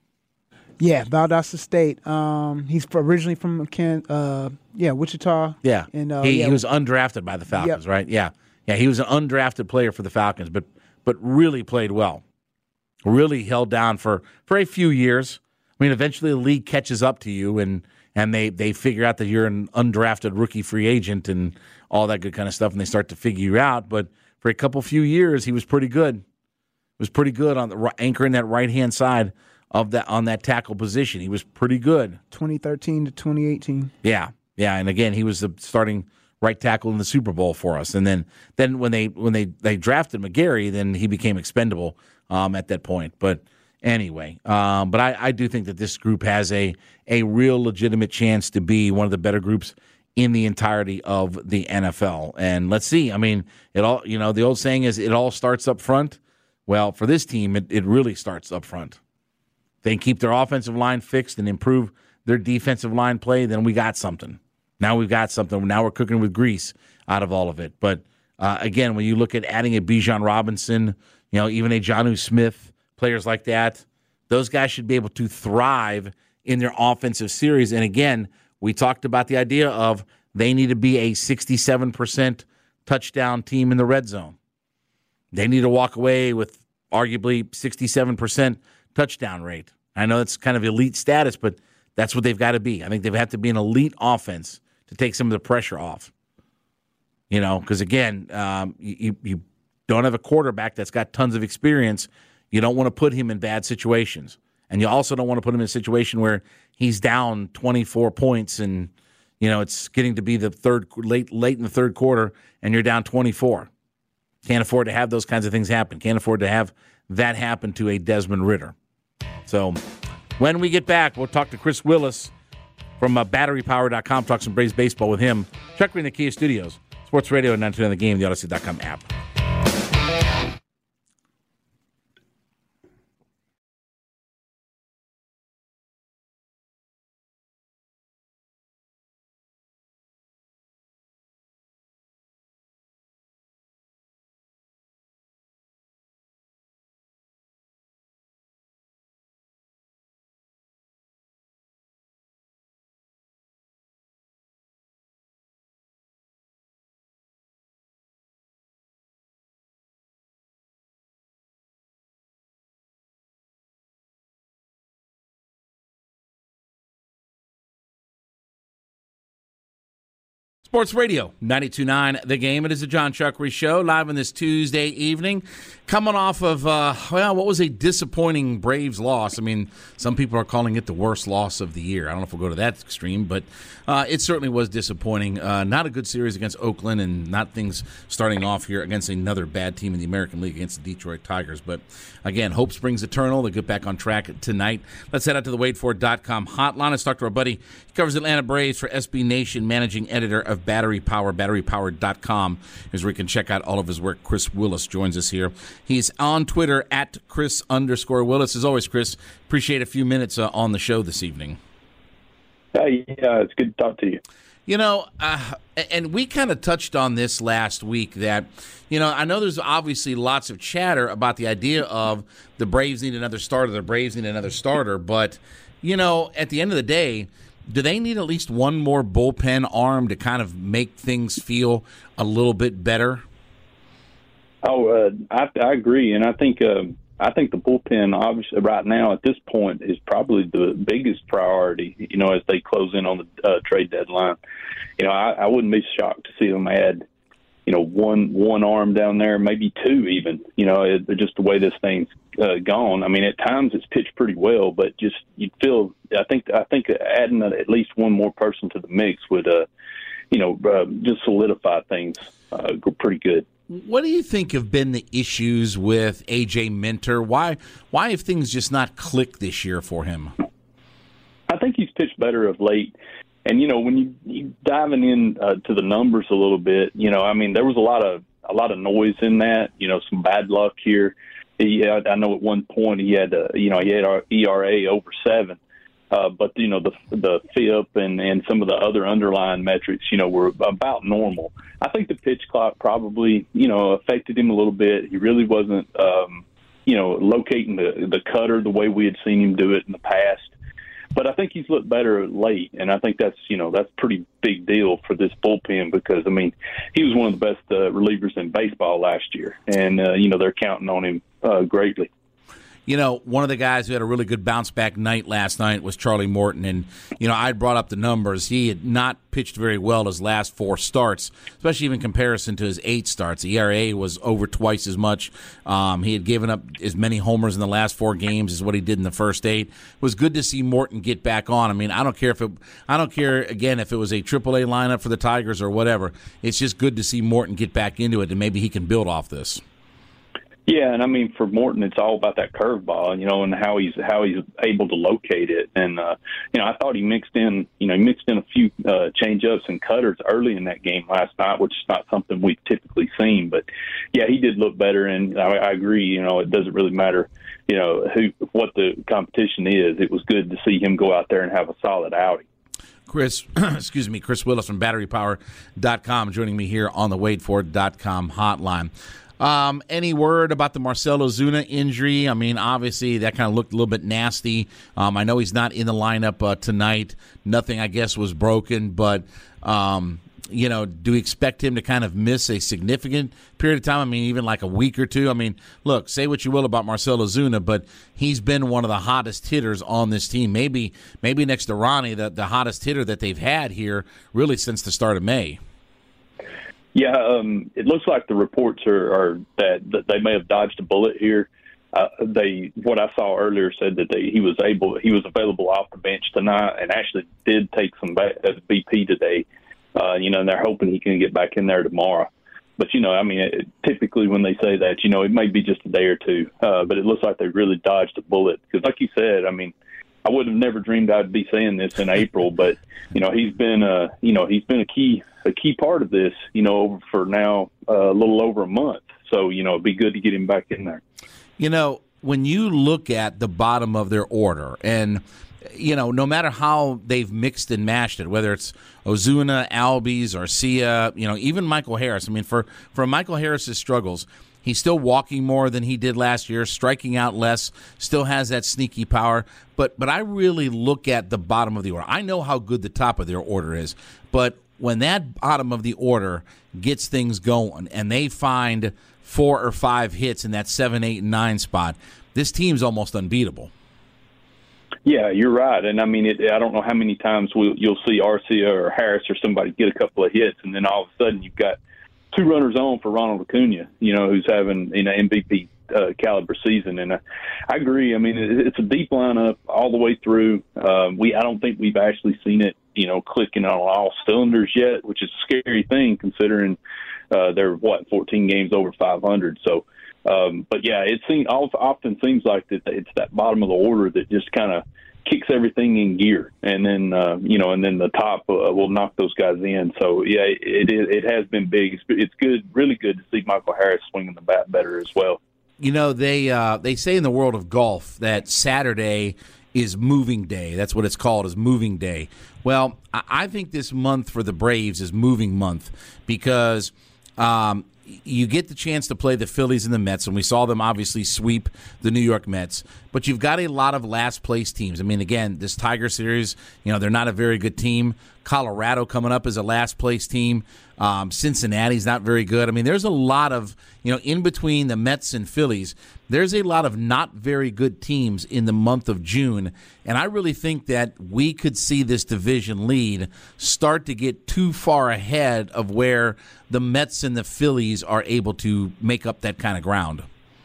Yeah, Valdosta State. Um, he's originally from Can, uh, yeah, Wichita. Yeah, and uh, he, yeah. he was undrafted by the Falcons, Yep. right? Yeah, yeah, he was an undrafted player for the Falcons, but but really played well. Really held down for, for a few years. I mean, eventually the league catches up to you, and and they, they figure out that you're an undrafted rookie free agent and all that good kind of stuff, and they start to figure you out. But for a couple few years, he was pretty good. He was pretty good on the anchoring that right hand side of that on that tackle position. He was pretty good. twenty thirteen to twenty eighteen. Yeah, yeah, and again, he was the starting right tackle in the Super Bowl for us. And then then when they when they, they drafted McGarry, then he became expendable um, at that point. But anyway, um, but I, I do think that this group has a a real legitimate chance to be one of the better groups in the entirety of the N F L. And let's see. I mean, it all you know, the old saying is it all starts up front. Well, for this team, it, it really starts up front. They can keep their offensive line fixed and improve their defensive line play, then we got something. Now we've got something. Now we're cooking with grease out of all of it. But, uh, again, when you look at adding a Bijan Robinson, you know, even a Jonnu Smith, players like that, those guys should be able to thrive in their offensive series. And, again, we talked about the idea of they need to be a sixty-seven percent touchdown team in the red zone. They need to walk away with arguably sixty-seven percent touchdown rate. I know it's kind of elite status, but that's what they've got to be. I think they have to be an elite offense to take some of the pressure off. You know, because, again, um, you, you don't have a quarterback that's got tons of experience. You don't want to put him in bad situations. And you also don't want to put him in a situation where he's down twenty-four points and, you know, it's getting to be the third late late in the third quarter and you're down twenty-four. Can't afford to have those kinds of things happen. Can't afford to have that happen to a Desmond Ridder. So when we get back, we'll talk to Chris Willis from uh, battery power dot com, talk some Braves baseball with him. Check in the Kia Studios, Sports Radio and ninety-two on the Game, the Odyssey dot com app. Sports Radio, ninety-two point nine The Game. It is the John Chuckery Show, live on this Tuesday evening. Coming off of, uh, well, what was a disappointing Braves loss. I mean, some people are calling it the worst loss of the year. I don't know if we'll go to that extreme, but uh, it certainly was disappointing. Uh, not a good series against Oakland and not things starting off here against another bad team in the American League against the Detroit Tigers. But, again, hope springs eternal. They get back on track tonight. Let's head out to the wait for it dot com hotline. Let's talk to our buddy. He covers Atlanta Braves for S B Nation, managing editor of Battery Power, battery power dot com is where you can check out all of his work. Chris Willis joins us here. He's on Twitter at Chris underscore Willis. As always, Chris, appreciate a few minutes uh, on the show this evening. Hey, yeah, it's good to talk to you. You know, uh, and we kind of touched on this last week that, you know, I know there's obviously lots of chatter about the idea of the Braves need another starter, the Braves need another starter, but, you know, at the end of the day, do they need at least one more bullpen arm to kind of make things feel a little bit better? Oh, uh, I, I agree, and I think uh, I think the bullpen, obviously, right now at this point, is probably the biggest priority. You know, as they close in on the uh, trade deadline, you know, I, I wouldn't be shocked to see them add, you know, one one arm down there, maybe two even. You know, it, just the way this thing's uh, gone. I mean, at times it's pitched pretty well, but just you feel. I think I think adding at least one more person to the mix would, uh, you know, uh, just solidify things uh, pretty good. What do you think have been the issues with A J Minter? Why why have things just not clicked this year for him? I think he's pitched better of late. And, you know, when you, you diving in uh, to the numbers a little bit, you know, I mean, there was a lot of a lot of noise in that, you know, some bad luck here. He, I, I know at one point he had, uh, you know, he had our E R A over seven. Uh, but, you know, the the F I P and, and some of the other underlying metrics, you know, were about normal. I think the pitch clock probably, you know, affected him a little bit. He really wasn't, um, you know, locating the, the cutter the way we had seen him do it in the past. But I think he's looked better late, and I think that's, you know, that's a pretty big deal for this bullpen because, I mean, he was one of the best uh, relievers in baseball last year, and, uh, you know, they're counting on him uh, greatly. You know, one of the guys who had a really good bounce-back night last night was Charlie Morton. And, you know, I brought up the numbers. He had not pitched very well his last four starts, especially even in comparison to his eight starts. The E R A was over twice as much. Um, he had given up as many homers in the last four games as what he did in the first eight. It was good to see Morton get back on. I mean, I don't care if it, I don't care, again, if it was a triple A lineup for the Tigers or whatever. It's just good to see Morton get back into it, and maybe he can build off this. Yeah, and I mean for Morton, it's all about that curveball, you know, and how he's how he's able to locate it. And uh, you know, I thought he mixed in, you know, he mixed in a few uh, change-ups and cutters early in that game last night, which is not something we've typically seen. But yeah, he did look better, and I, I agree. You know, it doesn't really matter, you know, who what the competition is. It was good to see him go out there and have a solid outing. Chris, excuse me, Chris Willis from battery power dot com joining me here on the wade ford dot com hotline. Um, any word about the Marcell Ozuna injury? I mean, obviously that kind of looked a little bit nasty. Um, I know he's not in the lineup uh, tonight. Nothing, I guess, was broken, but um, you know, do we expect him to kind of miss a significant period of time? I mean, even like a week or two. I mean, look, say what you will about Marcell Ozuna, but he's been one of the hottest hitters on this team. Maybe, maybe next to Ronnie, the, the hottest hitter that they've had here really since the start of May. Yeah, um, it looks like the reports are, are that, that they may have dodged a bullet here. Uh, they, what I saw earlier said that they, he was able, he was available off the bench tonight, and actually did take some B P today. Uh, you know, and they're hoping he can get back in there tomorrow. But you know, I mean, it, typically when they say that, you know, it may be just a day or two. Uh, but it looks like they really dodged a bullet because, like you said, I mean, I would have never dreamed I'd be saying this in April, but you know, he's been, uh, you know, he's been a key. a key part of this, you know, for now uh, a little over a month. So, you know, it'd be good to get him back in there. You know, when you look at the bottom of their order, and, you know, no matter how they've mixed and mashed it, whether it's Ozuna, Albies, Arcia, you know, even Michael Harris. I mean, for, for Michael Harris's struggles, he's still walking more than he did last year, striking out less, still has that sneaky power. But but I really look at the bottom of the order. I know how good the top of their order is, but when that bottom of the order gets things going and they find four or five hits in that seven, eight, and nine spot, this team's almost unbeatable. Yeah, you're right. And, I mean, it, I don't know how many times we'll, you'll see Arcia or Harris or somebody get a couple of hits, and then all of a sudden you've got two runners on for Ronald Acuna, you know, who's having, you know, M V P uh, caliber season. And I, I agree. I mean, it, it's a deep lineup all the way through. Um, we I don't think we've actually seen it, you know, clicking on all cylinders yet, which is a scary thing considering uh, they're, what, fourteen games over five hundred. So, um, but, yeah, it seems, often seems like that it's that bottom of the order that just kind of kicks everything in gear, and then uh, you know, and then the top uh, will knock those guys in. So yeah, it it, it has been big. It's, it's good, really good to see Michael Harris swinging the bat better as well. You know, they uh, they say in the world of golf that Saturday is moving day. That's what it's called, is moving day. Well, I think this month for the Braves is moving month because um, you get the chance to play the Phillies and the Mets, and we saw them obviously sweep the New York Mets. But you've got a lot of last-place teams. I mean, again, this Tiger Series, you know, they're not a very good team. Colorado coming up as a last-place team. Um, Cincinnati's not very good. I mean, there's a lot of, you know, in between the Mets and Phillies, there's a lot of not very good teams in the month of June. And I really think that we could see this division lead start to get too far ahead of where the Mets and the Phillies are able to make up that kind of ground.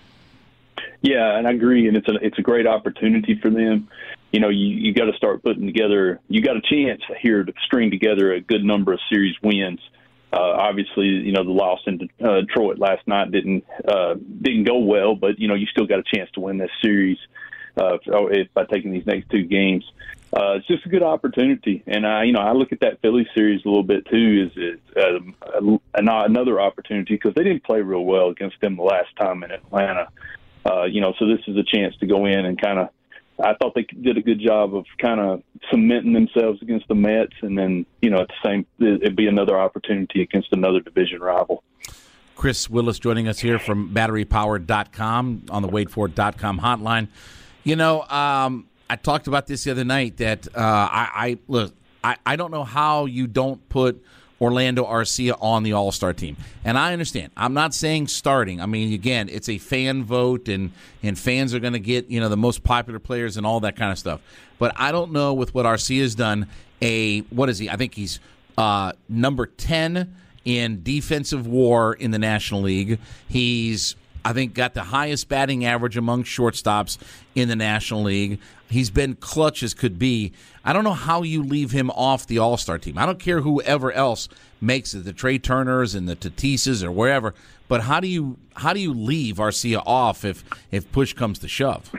Yeah, and I agree, and it's a it's a great opportunity for them. You know, you, you got to start putting together. You got a chance here to string together a good number of series wins. Uh, obviously, you know, the loss in uh, Detroit last night didn't uh, didn't go well, but you know, you still got a chance to win this series uh, if, by taking these next two games. uh, it's just a good opportunity. And I, you know, I look at that Philly series a little bit too. Is it uh, another opportunity because they didn't play real well against them the last time in Atlanta. Uh, you know, so this is a chance to go in and kind of. I thought they did a good job of kind of cementing themselves against the Mets, and then, you know, at the same, it'd be another opportunity against another division rival. Chris Willis joining us here from battery powered dot com on the wait for it dot com hotline. You know, um, I talked about this the other night that uh, I, I look, I, I don't know how you don't put Orlando Arcia on the All-Star team. And I understand. I'm not saying starting. I mean, again, it's a fan vote, and, and fans are going to get, you know, the most popular players and all that kind of stuff. But I don't know with what Arcia's done, a, what is he? I think he's uh, number ten in defensive war in the National League. He's, I think, got the highest batting average among shortstops in the National League. He's been clutch as could be. I don't know how you leave him off the All-Star team. I don't care whoever else makes it, the Trey Turners and the Tatises or wherever, but how do you how do you leave Arcia off if, if push comes to shove?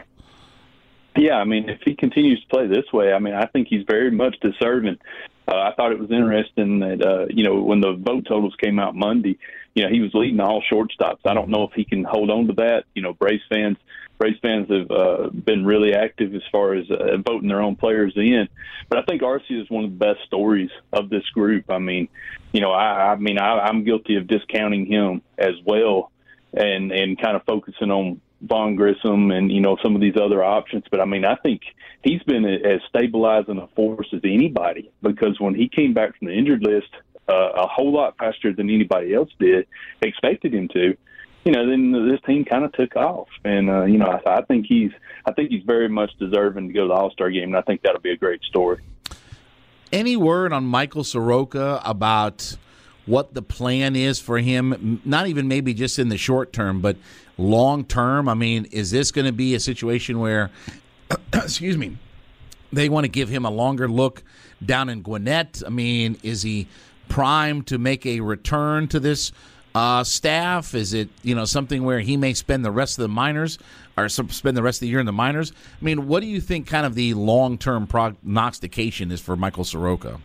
Yeah, I mean, if he continues to play this way, I mean, I think he's very much deserving. Uh, I thought it was interesting that, uh, you know, when the vote totals came out Monday, you know, he was leading all shortstops. I don't know if he can hold on to that. You know, Braves fans Braves fans have uh, been really active as far as uh, voting their own players in. But I think Arcia is one of the best stories of this group. I mean, you know, I, I mean, I, I'm guilty of discounting him as well and, and kind of focusing on Vaughn Grissom and, you know, some of these other options. But, I mean, I think he's been as stabilizing a force as anybody because when he came back from the injured list uh, a whole lot faster than anybody else did, expected him to, you know, then this team kind of took off. And, uh, you know, I, I think he's I think he's very much deserving to go to the All-Star game, and I think that'll be a great story. Any word on Michael Soroka about what the plan is for him, not even maybe just in the short term, but long term? I mean, is this going to be a situation where, excuse me, they want to give him a longer look down in Gwinnett? I mean, is he primed to make a return to this uh, staff? Is it, you know, something where he may spend the rest of the minors or spend the rest of the year in the minors? I mean, what do you think kind of the long-term prognostication is for Michael Soroka?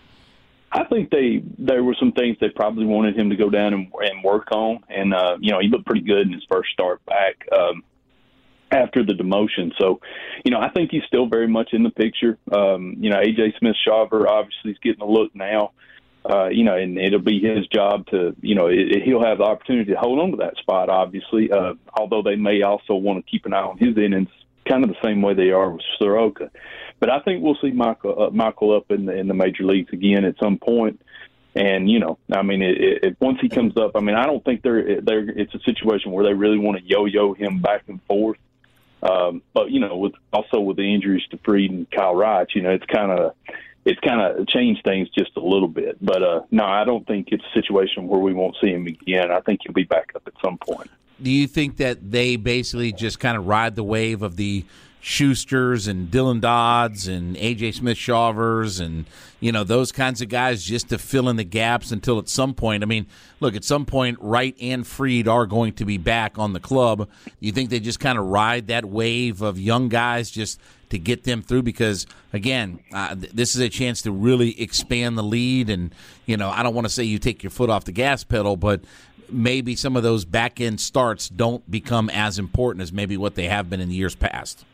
I think they there were some things they probably wanted him to go down and, and work on, and uh, you know, he looked pretty good in his first start back um, after the demotion. So, you know, I think he's still very much in the picture. Um, you know, A J Smith-Shawver obviously is getting a look now. Uh, you know, and it'll be his job to, you know, it, it, he'll have the opportunity to hold on to that spot, obviously, uh, although they may also want to keep an eye on his innings kind of the same way they are with Soroka. But I think we'll see Michael, uh, Michael up in the, in the major leagues again at some point. And, you know, I mean, it, it, once he comes up, I mean, I don't think they're, they're, it's a situation where they really want to yo-yo him back and forth. Um, but, you know, with also with the injuries to Fried and Kyle Wright, you know, it's kind of, it's kind of changed things just a little bit. But, uh, no, I don't think it's a situation where we won't see him again. I think he'll be back up at some point. Do you think that they basically just kind of ride the wave of the Schusters and Dylan Dodds and A J Smith-Shawvers and, you know, those kinds of guys just to fill in the gaps until at some point, I mean, look, at some point, Wright and Fried are going to be back on the club. You think they just kind of ride that wave of young guys just to get them through? Because, again, uh, th- this is a chance to really expand the lead. And, you know, I don't want to say you take your foot off the gas pedal, but maybe some of those back-end starts don't become as important as maybe what they have been in the years past.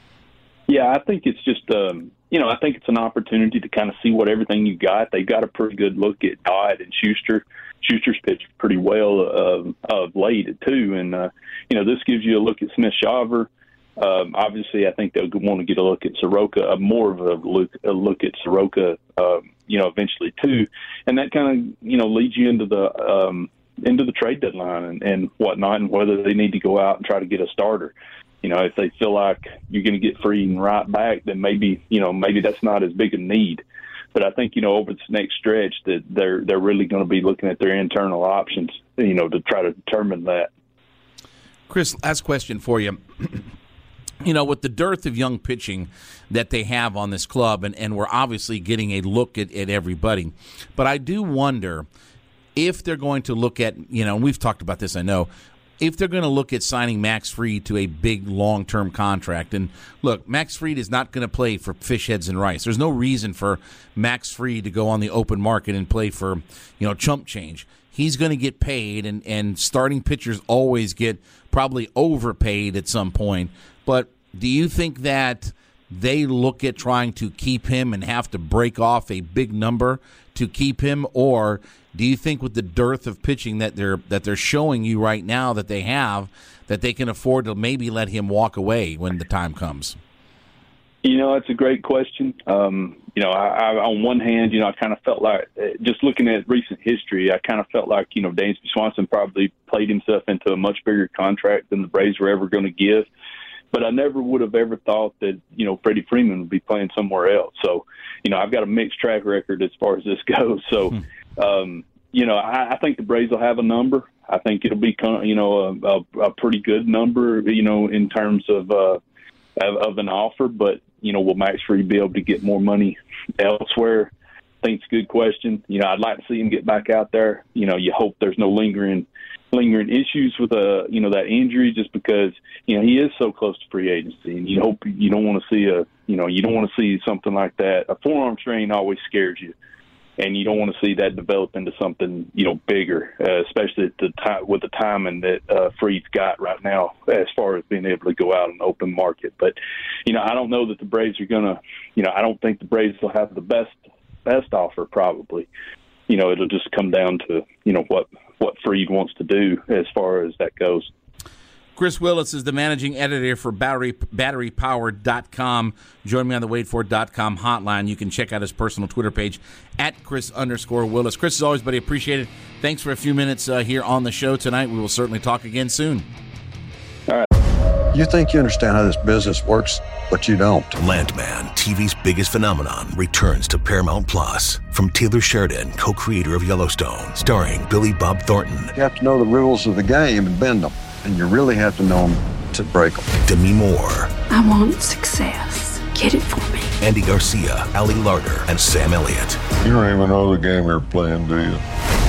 Yeah, I think it's just, um, you know, I think it's an opportunity to kind of see what everything you got. They got a pretty good look at Dodd and Schuster. Schuster's pitched pretty well uh, of late, too. And, uh, you know, this gives you a look at Smith-Shawver. Um, obviously, I think they'll want to get a look at Soroka, uh, more of a look, a look at Soroka, um, you know, eventually, too. And that kind of, you know, leads you into the um, into the trade deadline and, and whatnot, and whether they need to go out and try to get a starter. You know, if they feel like you're going to get Fried and Wright back, then maybe, you know, maybe that's not as big a need. But I think, you know, over this next stretch that they're they're really going to be looking at their internal options, you know, to try to determine that. Chris, last question for you. You know, with the dearth of young pitching that they have on this club, and, and we're obviously getting a look at, at everybody, but I do wonder if they're going to look at, you know, and we've talked about this, I know, if they're going to look at signing Max Fried to a big long-term contract, and look, Max Fried is not going to play for fish heads and rice. There's no reason for Max Fried to go on the open market and play for, you know, chump change. He's going to get paid, and, and starting pitchers always get probably overpaid at some point. But do you think that they look at trying to keep him and have to break off a big number to keep him, or do you think with the dearth of pitching that they're that they're showing you right now that they have, that they can afford to maybe let him walk away when the time comes? You know, that's a great question. Um, you know, I, I, on one hand, you know, I kind of felt like, just looking at recent history, I kind of felt like, you know, Dansby Swanson probably played himself into a much bigger contract than the Braves were ever going to give. But I never would have ever thought that, you know, Freddie Freeman would be playing somewhere else. So, you know, I've got a mixed track record as far as this goes. So, um, you know, I, I think the Braves will have a number. I think it'll be, you know, a, a, a pretty good number, you know, in terms of, uh, of of an offer. But, you know, will Max Fried be able to get more money elsewhere? I think it's a good question. You know, I'd like to see him get back out there. You know, you hope there's no lingering lingering issues with a, you know, that injury, just because, you know, he is so close to free agency, and you hope you don't want to see a, you know, you don't want to see something like that. A forearm strain always scares you, and you don't want to see that develop into something, you know, bigger, uh, especially at the time, with the timing that uh, Fried's got right now as far as being able to go out in the open market. But, you know, I don't know that the Braves are going to, you know, I don't think the Braves will have the best best offer probably. You know, it'll just come down to, you know, what what Fried wants to do as far as that goes. Chris Willis is the managing editor for battery battery power dot com. Join me on the wait for it dot com hotline. You can check out his personal Twitter page at Chris underscore Willis. Chris, as always, buddy, appreciate it. Thanks for a few minutes uh, here on the show tonight. We will certainly talk again soon. All right. You think you understand how this business works, but you don't. Landman, T V's biggest phenomenon, returns to Paramount Plus. From Taylor Sheridan, co-creator of Yellowstone, starring Billy Bob Thornton. You have to know the rules of the game and bend them, and you really have to know them to break them. Demi Moore. I want success. Get it for me. Andy Garcia, Ali Larter, and Sam Elliott. You don't even know the game you're playing, do you?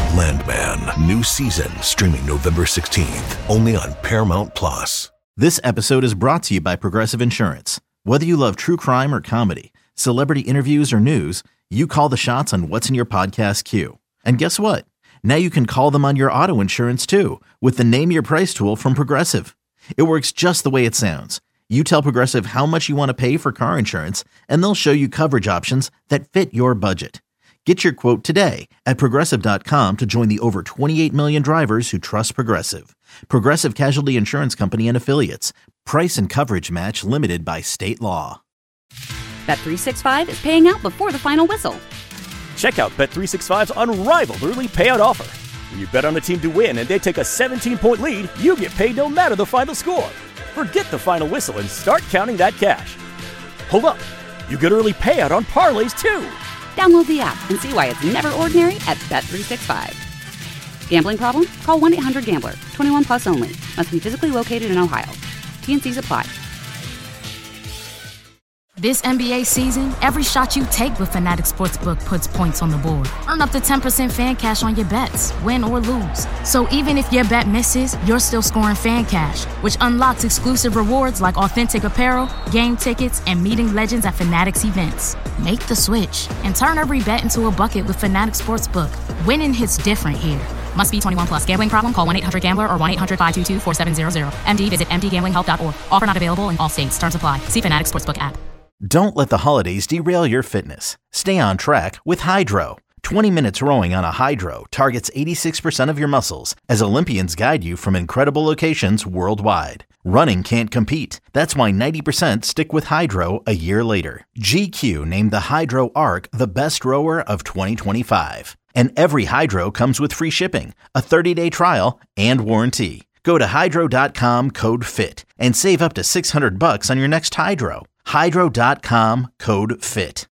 Landman, new season, streaming November sixteenth, only on Paramount Plus. This episode is brought to you by Progressive Insurance. Whether you love true crime or comedy, celebrity interviews or news, you call the shots on what's in your podcast queue. And guess what? Now you can call them on your auto insurance too, with the Name Your Price tool from Progressive. It works just the way it sounds. You tell Progressive how much you want to pay for car insurance, and they'll show you coverage options that fit your budget. Get your quote today at Progressive dot com to join the over twenty-eight million drivers who trust Progressive. Progressive Casualty Insurance Company and Affiliates. Price and coverage match limited by state law. Bet three sixty-five is paying out before the final whistle. Check out Bet three sixty-five's unrivaled early payout offer. When you bet on a team to win and they take a seventeen-point lead, you get paid no matter the final score. Forget the final whistle and start counting that cash. Hold up. You get early payout on parlays, too. Download the app and see why it's never ordinary at Bet three sixty-five. Gambling problem? Call one eight hundred gambler. twenty-one plus only. Must be physically located in Ohio. T N Cs apply. This N B A season, every shot you take with Fanatics Sportsbook puts points on the board. Earn up to ten percent fan cash on your bets, win or lose. So even if your bet misses, you're still scoring fan cash, which unlocks exclusive rewards like authentic apparel, game tickets, and meeting legends at Fanatics events. Make the switch and turn every bet into a bucket with Fanatics Sportsbook. Winning hits different here. Must be twenty-one plus. Gambling problem? Call one eight hundred gambler or one eight hundred five two two four seven zero zero. M D visit m d gambling help dot org. Offer not available in all states. Terms apply. See Fanatics Sportsbook app. Don't let the holidays derail your fitness. Stay on track with Hydro. twenty minutes rowing on a Hydro targets eighty-six percent of your muscles as Olympians guide you from incredible locations worldwide. Running can't compete. That's why ninety percent stick with Hydro a year later. G Q named the Hydro Arc the best rower of twenty twenty-five. And every Hydro comes with free shipping, a thirty-day trial, and warranty. Go to hydro dot com, code FIT, and save up to six hundred bucks on your next Hydro. hydro dot com, code FIT.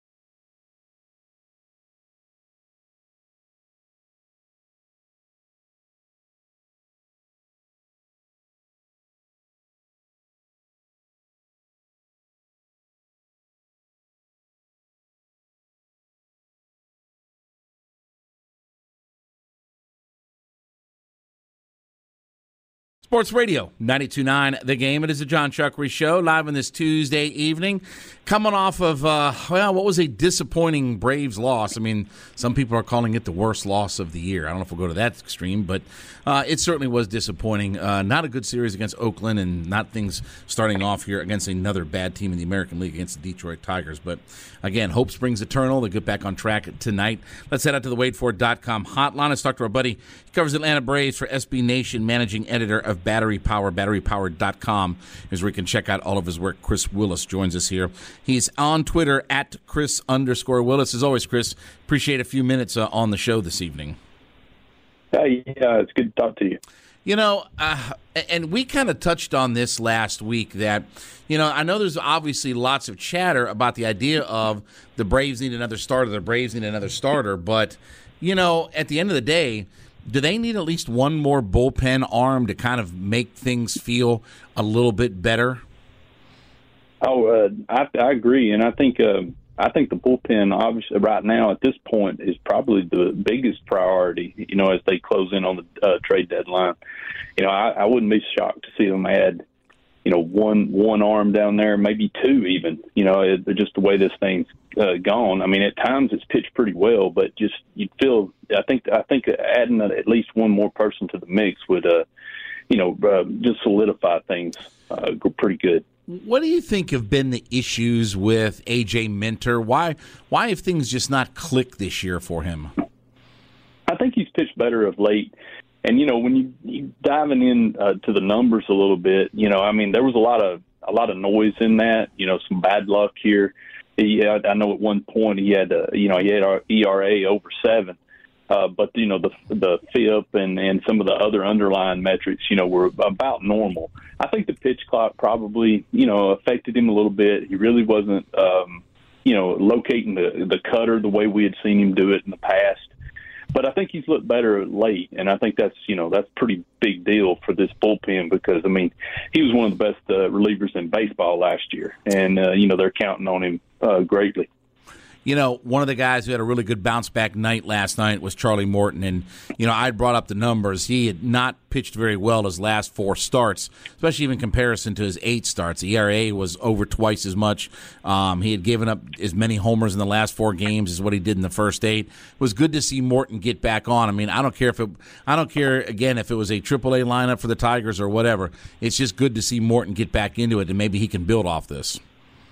Sports Radio, ninety-two point nine The Game. It is the John Chuckery Show, live on this Tuesday evening. Coming off of, uh, well, what was a disappointing Braves loss. I mean, some people are calling it the worst loss of the year. I don't know if we'll go to that extreme, but uh, it certainly was disappointing. Uh, not a good series against Oakland, and not things starting off here against another bad team in the American League against the Detroit Tigers. But, again, hope springs eternal. They get back on track tonight. Let's head out to the wait for dot com hotline. Let's talk to our buddy. He covers Atlanta Braves for S B Nation, managing editor of Battery Power. battery power dot com is where you can check out all of his work. Chris Willis joins us here. He's on Twitter at Chris underscore Willis. As always, Chris, appreciate a few minutes uh, on the show this evening. Hey, yeah, it's good to talk to you. You know, uh, and we kind of touched on this last week that, you know, I know there's obviously lots of chatter about the idea of the Braves need another starter, the Braves need another starter, but, you know, at the end of the day, do they need at least one more bullpen arm to kind of make things feel a little bit better? Oh, uh, I, I agree, and I think uh, I think the bullpen, obviously, right now at this point, is probably the biggest priority. You know, as they close in on the uh, trade deadline, you know, I, I wouldn't be shocked to see them add, you know, one one arm down there, maybe two even. You know, it, just the way this thing's uh, gone. I mean, at times it's pitched pretty well, but just you feel. I think I think adding at least one more person to the mix would, uh, you know, uh, just solidify things uh, pretty good. What do you think have been the issues with A J Minter? Why why have things just not clicked this year for him? I think he's pitched better of late. And, you know, when you, you diving in uh, to the numbers a little bit, you know, I mean, there was a lot of a lot of noise in that, you know, some bad luck here. He, I, I know at one point he had, uh, you know, he had our E R A over seven. Uh, but, you know, the the F I P and, and some of the other underlying metrics, you know, were about normal. I think the pitch clock probably, you know, affected him a little bit. He really wasn't, um, you know, locating the, the cutter the way we had seen him do it in the past. But I think he's looked better late, and I think that's, you know, that's a pretty big deal for this bullpen because, I mean, he was one of the best uh, relievers in baseball last year, and, uh, you know, they're counting on him uh, greatly. You know, one of the guys who had a really good bounce-back night last night was Charlie Morton. And, you know, I brought up the numbers. He had not pitched very well his last four starts, especially even in comparison to his eight starts. The E R A was over twice as much. Um, he had given up as many homers in the last four games as what he did in the first eight. It was good to see Morton get back on. I mean, I don't care if it, I don't care, again, if it was a triple A lineup for the Tigers or whatever. It's just good to see Morton get back into it, and maybe he can build off this.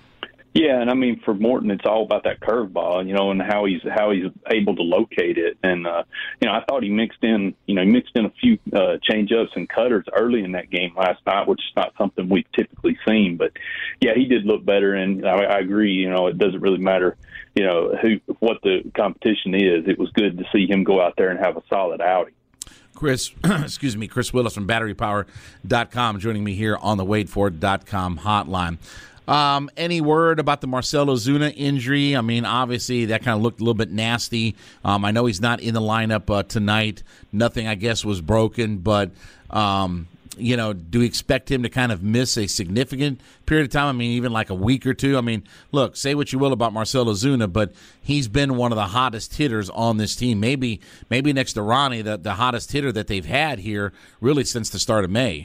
Yeah, and I mean for Morton, it's all about that curveball, you know, and how he's how he's able to locate it. And uh, you know, I thought he mixed in, you know, he mixed in a few uh, change-ups and cutters early in that game last night, which is not something we've typically seen. But yeah, he did look better, and I, I agree. You know, it doesn't really matter, you know, who what the competition is. It was good to see him go out there and have a solid outing. Chris, excuse me, Chris Willis from battery power dot com joining me here on the wait for dot com hotline. Um, any word about the Marcell Ozuna injury? I mean, obviously that kind of looked a little bit nasty. Um, I know he's not in the lineup uh, tonight. Nothing, I guess, was broken, but um, you know, do we expect him to kind of miss a significant period of time? I mean, even like a week or two. I mean, look, say what you will about Marcell Ozuna, but he's been one of the hottest hitters on this team. Maybe, maybe next to Ronnie, the the hottest hitter that they've had here really since the start of May.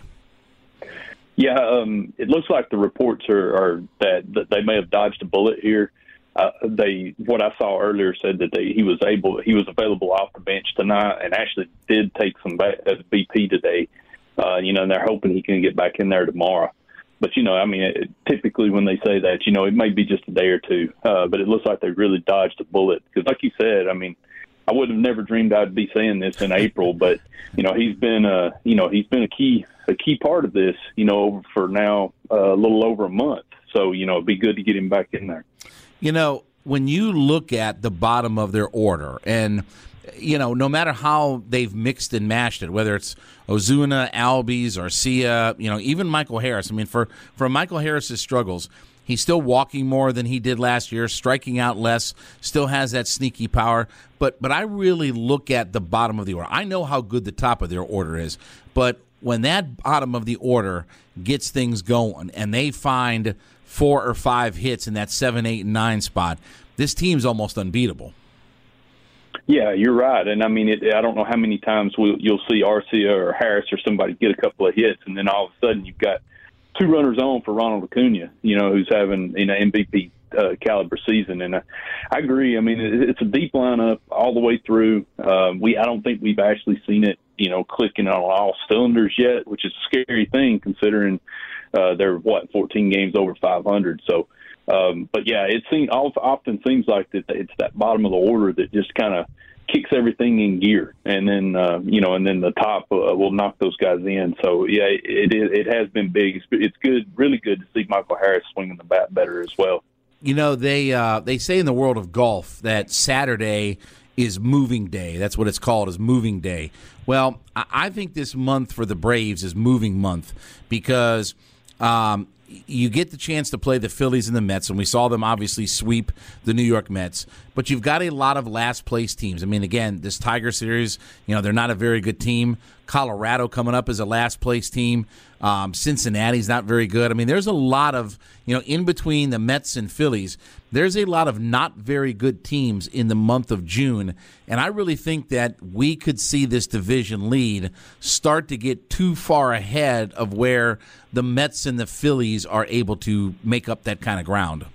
Yeah, um, it looks like the reports are, are that, that they may have dodged a bullet here. Uh, they, what I saw earlier, said that they, he was able, he was available off the bench tonight, and actually did take some B P today. Uh, you know, and they're hoping he can get back in there tomorrow. But you know, I mean, it, typically when they say that, you know, it may be just a day or two. Uh, but it looks like they really dodged a bullet because, like you said, I mean, I would have never dreamed I'd be saying this in April, but you know, he's been, uh, you know, he's been a key. a key part of this, you know, for now uh, a little over a month. So, you know, it'd be good to get him back in there. You know, when you look at the bottom of their order and, you know, no matter how they've mixed and mashed it, whether it's Ozuna, Albies, Arcia, you know, even Michael Harris. I mean, for, for Michael Harris's struggles, he's still walking more than he did last year, striking out less, still has that sneaky power. But, but I really look at the bottom of the order. I know how good the top of their order is, but when that bottom of the order gets things going and they find four or five hits in that seven, eight, and nine spot, this team's almost unbeatable. Yeah, you're right. And, I mean, it, I don't know how many times we'll, you'll see Arcia or Harris or somebody get a couple of hits, and then all of a sudden you've got two runners on for Ronald Acuna, you know, who's having you know, M V P uh, caliber season. And uh, I agree. I mean, it, it's a deep lineup all the way through. Um, we I don't think we've actually seen it, you know, clicking on all cylinders yet, which is a scary thing considering uh, they're, what, fourteen games over five hundred. So, Um, but yeah, it seems often seems like that it's that bottom of the order that just kind of kicks everything in gear, and then uh, you know, and then the top uh, will knock those guys in. So yeah, it it, it has been big. It's, it's good, really good to see Michael Harris swinging the bat better as well. You know, they uh, they say in the world of golf that Saturday is moving day. That's what it's called, is moving day. Well, I think this month for the Braves is moving month because um, you get the chance to play the Phillies and the Mets, and we saw them obviously sweep the New York Mets. But you've got a lot of last-place teams. I mean, again, this Tiger Series, you know, they're not a very good team. Colorado coming up as a last-place team. Um, Cincinnati's not very good. I mean, there's a lot of, you know, in between the Mets and Phillies, there's a lot of not very good teams in the month of June. And I really think that we could see this division lead start to get too far ahead of where the Mets and the Phillies are able to make up that kind of ground.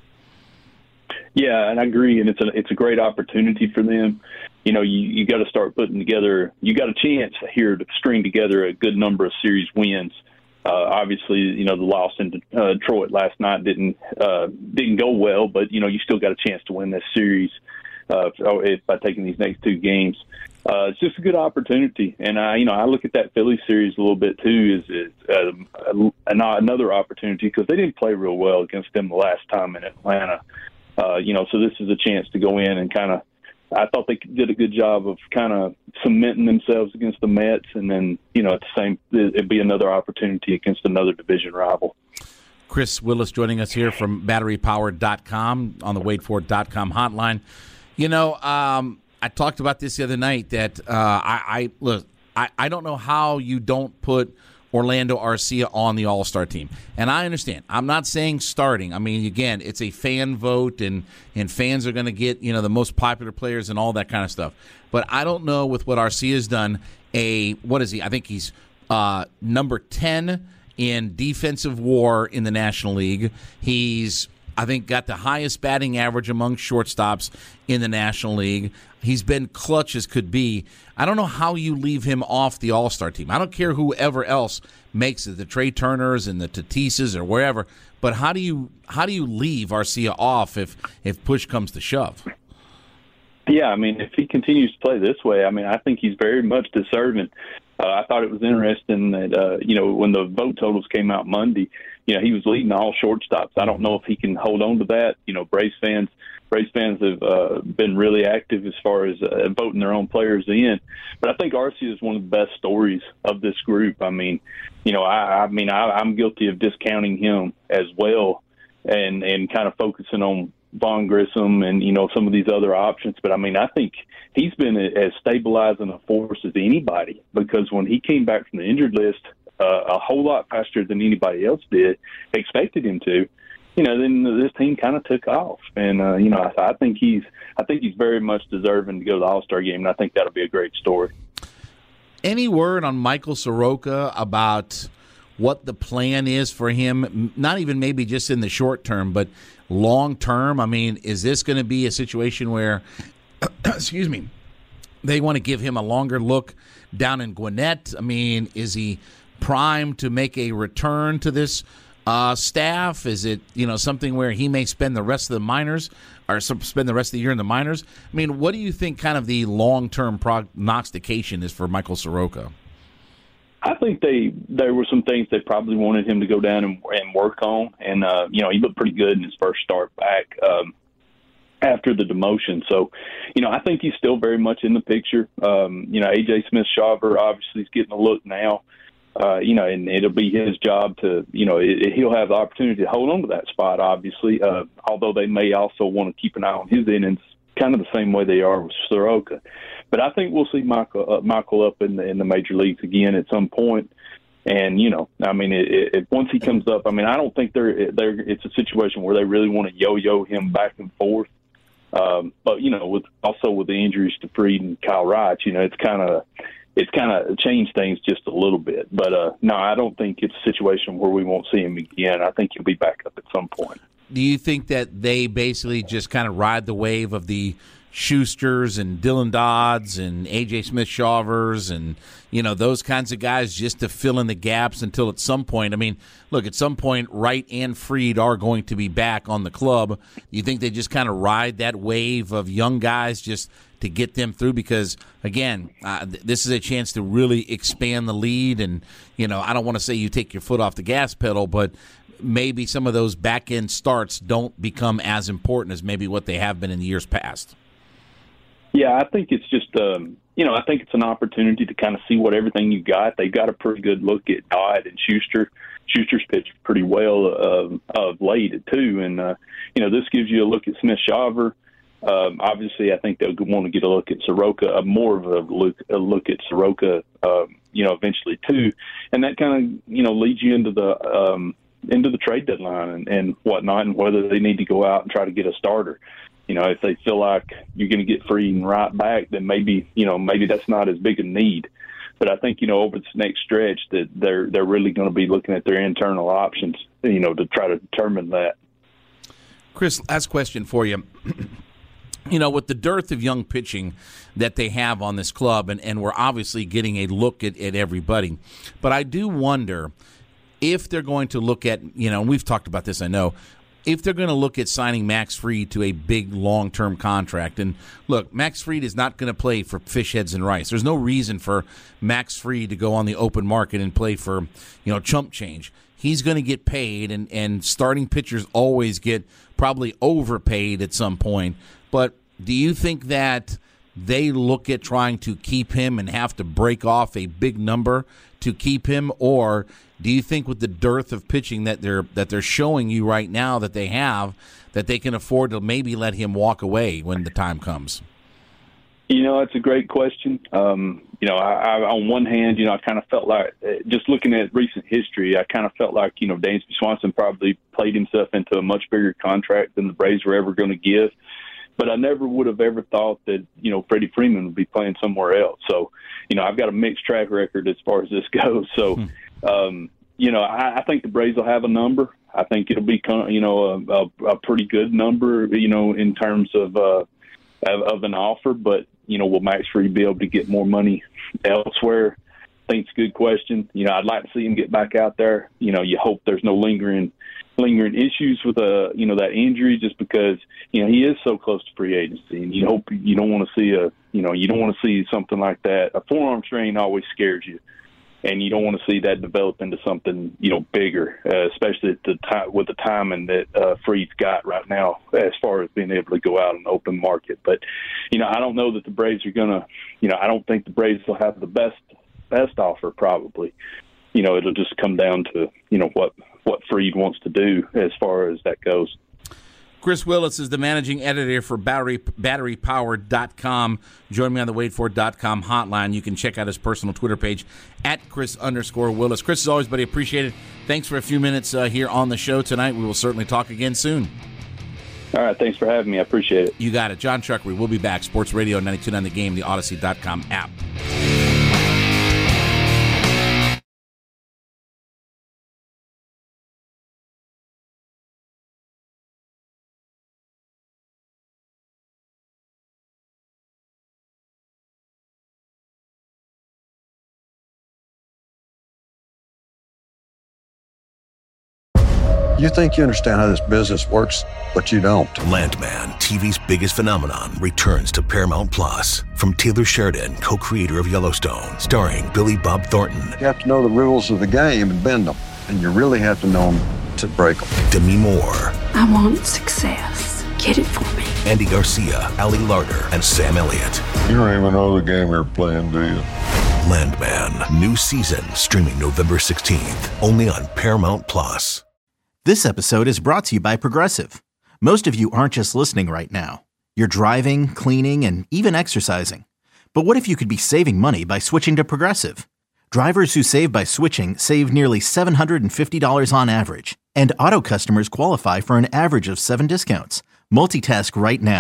Yeah, and I agree, and it's a it's a great opportunity for them. You know, you, you got to start putting together. You got a chance here to string together a good number of series wins. Uh, obviously, you know, the loss in uh, Detroit last night didn't uh, didn't go well, but you know, you still got a chance to win this series uh, by taking these next two games. Uh, it's just a good opportunity, and I, you know, I look at that Phillies series a little bit too as, as uh, another opportunity because they didn't play real well against them the last time in Atlanta. Uh, you know, so this is a chance to go in and kind of. I thought they did a good job of kind of cementing themselves against the Mets, and then, you know, at the same, it'd be another opportunity against another division rival. Chris Willis joining us here from battery powered dot com on the wait for it dot com hotline. You know, um, I talked about this the other night that uh, I, I look, I, I don't know how you don't put Orlando Arcia on the All-Star team. And I understand. I'm not saying starting. I mean, again, it's a fan vote, and, and fans are going to get, you know, the most popular players and all that kind of stuff. But I don't know with what Arcia's done, a, what is he? I think he's uh, number ten in defensive war in the National League. He's, I think, got the highest batting average among shortstops in the National League. He's been clutch as could be. I don't know how you leave him off the All-Star team. I don't care whoever else makes it, the Trey Turners and the Tatises or wherever, but how do you how do you leave Arcia off if, if push comes to shove? Yeah, I mean, if he continues to play this way, I mean, I think he's very much deserving. Uh, I thought it was interesting that, uh, you know, when the vote totals came out Monday, you know, he was leading all shortstops. I don't know if he can hold on to that. You know, Braves fans Braves fans have uh, been really active as far as uh, voting their own players in. But I think Arcia is one of the best stories of this group. I mean, you know, I, I mean, I, I'm guilty of discounting him as well and, and kind of focusing on Vaughn Grissom and, you know, some of these other options. But, I mean, I think he's been as stabilizing a force as anybody because when he came back from the injured list uh, a whole lot faster than anybody else did, expected him to, you know, then this team kind of took off. And, uh, you know, I, I think he's I think he's very much deserving to go to the All-Star game, and I think that'll be a great story. Any word on Michael Soroka about what the plan is for him, not even maybe just in the short term, but long term? I mean, is this going to be a situation where, excuse me, they want to give him a longer look down in Gwinnett? I mean, is he primed to make a return to this uh, staff? Is it, you know, something where he may spend the rest of the minors or spend the rest of the year in the minors? I mean, what do you think kind of the long-term prognostication is for Michael Soroka? I think they there were some things they probably wanted him to go down and, and work on. And, uh, you know, he looked pretty good in his first start back um, after the demotion. So, you know, I think he's still very much in the picture. Um, you know, A J Smith-Shawver obviously is getting a look now. Uh, you know, and it'll be his job to, you know, it, he'll have the opportunity to hold on to that spot, obviously, uh, although they may also want to keep an eye on his innings kind of the same way they are with Soroka. But I think we'll see Michael, uh, Michael up in the, in the major leagues again at some point. And, you know, I mean, it, it, once he comes up, I mean, I don't think they're, they're, it's a situation where they really want to yo-yo him back and forth. Um, but you know, with also with the injuries to Freed and Kyle Wright, you know, it's kind of it's kind of changed things just a little bit. But uh, no, I don't think it's a situation where we won't see him again. I think he'll be back up at some point. Do you think that they basically just kind of ride the wave of the Schusters and Dylan Dodds and A J Smith-Shawvers and, you know, those kinds of guys just to fill in the gaps until at some point, I mean, look, at some point Wright and Freed are going to be back on the club. You think they just kind of ride that wave of young guys just to get them through? Because, again, uh, th- this is a chance to really expand the lead. And, you know, I don't want to say you take your foot off the gas pedal, but maybe some of those back-end starts don't become as important as maybe what they have been in the years past. Yeah, I think it's just, um, you know, I think it's an opportunity to kind of see what everything you got. They've got a pretty good look at Dodd and Schuster. Schuster's pitched pretty well uh, of late, too. And, uh, you know, this gives you a look at Smith-Shawver. Um, obviously, I think they'll want to get a look at Soroka, uh, more of a look, a look at Soroka, um, you know, eventually, too. And that kind of, you know, leads you into the um, into the trade deadline and, and whatnot, and whether they need to go out and try to get a starter. You know, if they feel like you're going to get Freed and Wright back, then maybe, you know, maybe that's not as big a need. But I think, you know, over this next stretch that they're they're really going to be looking at their internal options, you know, to try to determine that. Chris, last question for you. You know, with the dearth of young pitching that they have on this club, and, and we're obviously getting a look at, at everybody, but I do wonder if they're going to look at, you know, and we've talked about this, I know, if they're going to look at signing Max Fried to a big long-term contract. And look, Max Fried is not going to play for fish heads and rice. There's no reason for Max Fried to go on the open market and play for, you know, chump change. He's going to get paid, and, and starting pitchers always get probably overpaid at some point. But do you think that they look at trying to keep him and have to break off a big number to keep him, or do you think with the dearth of pitching that they're that they're showing you right now that they have, that they can afford to maybe let him walk away when the time comes? You know, that's a great question. Um, you know, I, I, on one hand, you know, I kind of felt like, just looking at recent history, I kind of felt like, you know, Dansby Swanson probably played himself into a much bigger contract than the Braves were ever going to give. But I never would have ever thought that, you know, Freddie Freeman would be playing somewhere else. So, you know, I've got a mixed track record as far as this goes. So, hmm. um, you know, I, I think the Braves will have a number. I think it'll be, you know, a, a, a pretty good number, you know, in terms of, uh, of of an offer. But, you know, will Max Fried be able to get more money elsewhere? I think it's a good question. You know, I'd like to see him get back out there. You know, you hope there's no lingering lingering issues with a you know that injury, just because you know he is so close to free agency, and you hope you don't want to see a you know you don't want to see something like that. A forearm strain always scares you, and you don't want to see that develop into something you know bigger, uh, especially at the time with the timing that uh, Freed's got right now as far as being able to go out in the open market. But you know I don't know that the Braves are gonna you know I don't think the Braves will have the best best offer probably. You know it'll just come down to you know what. what Freed wants to do as far as that goes. Chris Willis is the managing editor for battery battery power dot com. Join me on the wait for dot com hotline. You can check out his personal Twitter page at Chris underscore Willis. Chris, as always, buddy, appreciate it. Thanks for a few minutes uh, here on the show tonight. We will certainly talk again soon. All right, thanks for having me. I appreciate it. You got it. John Chuckery. We'll be back. Sports Radio ninety-two point nine The Game, the Odyssey dot com app. You think you understand how this business works, but you don't. Landman, T V's biggest phenomenon, returns to Paramount Plus. From Taylor Sheridan, co-creator of Yellowstone, starring Billy Bob Thornton. You have to know the rules of the game and bend them, and you really have to know them to break them. Demi Moore. I want success. Get it for me. Andy Garcia, Ali Larter, and Sam Elliott. You don't even know the game you're playing, do you? Landman, new season, streaming November sixteenth, only on Paramount Plus. This episode is brought to you by Progressive. Most of you aren't just listening right now. You're driving, cleaning, and even exercising. But what if you could be saving money by switching to Progressive? Drivers who save by switching save nearly seven hundred fifty dollars on average. And auto customers qualify for an average of seven discounts. Multitask right now.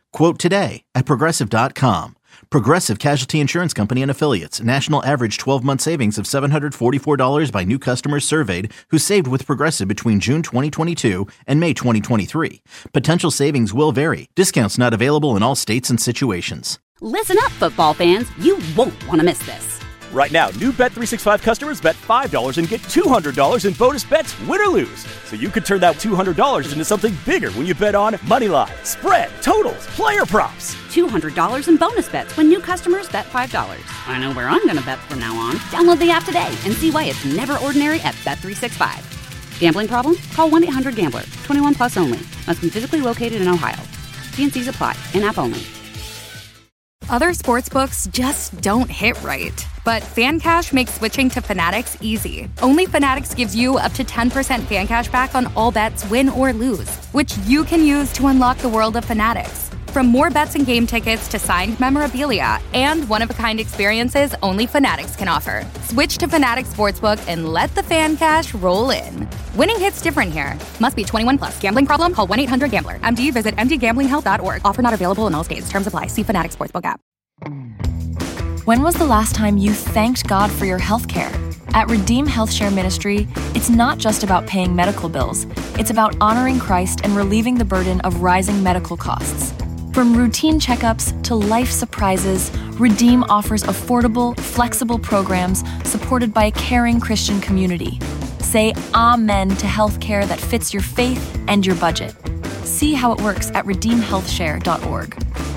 Quote today at progressive dot com. Progressive Casualty Insurance Company and Affiliates. National average twelve-month savings of seven hundred forty-four dollars by new customers surveyed who saved with Progressive between June twenty twenty-two and May twenty twenty-three. Potential savings will vary. Discounts not available in all states and situations. Listen up, football fans. You won't want to miss this. Right now, new Bet three sixty-five customers bet five dollars and get two hundred dollars in bonus bets, win or lose. So you could turn that two hundred dollars into something bigger when you bet on Moneyline, spread, totals, player props. two hundred dollars in bonus bets when new customers bet five dollars. I know where I'm going to bet from now on. Download the app today and see why it's never ordinary at Bet three sixty-five. Gambling problem? Call one eight hundred gambler. twenty-one plus only. Must be physically located in Ohio. T and C's apply. In-app only. Other sportsbooks just don't hit right. But FanCash makes switching to Fanatics easy. Only Fanatics gives you up to ten percent fan cash back on all bets, win or lose, which you can use to unlock the world of Fanatics. From more bets and game tickets to signed memorabilia and one-of-a-kind experiences only Fanatics can offer. Switch to Fanatics Sportsbook and let the fan cash roll in. Winning hits different here. Must be twenty-one plus. Gambling problem? Call one eight hundred gambler. M D, visit m d gambling health dot org. Offer not available in all states. Terms apply. See Fanatics Sportsbook app. When was the last time you thanked God for your health care? At Redeem Health Share Ministry, it's not just about paying medical bills. It's about honoring Christ and relieving the burden of rising medical costs. From routine checkups to life surprises, Redeem offers affordable, flexible programs supported by a caring Christian community. Say amen to healthcare that fits your faith and your budget. See how it works at redeem health share dot org.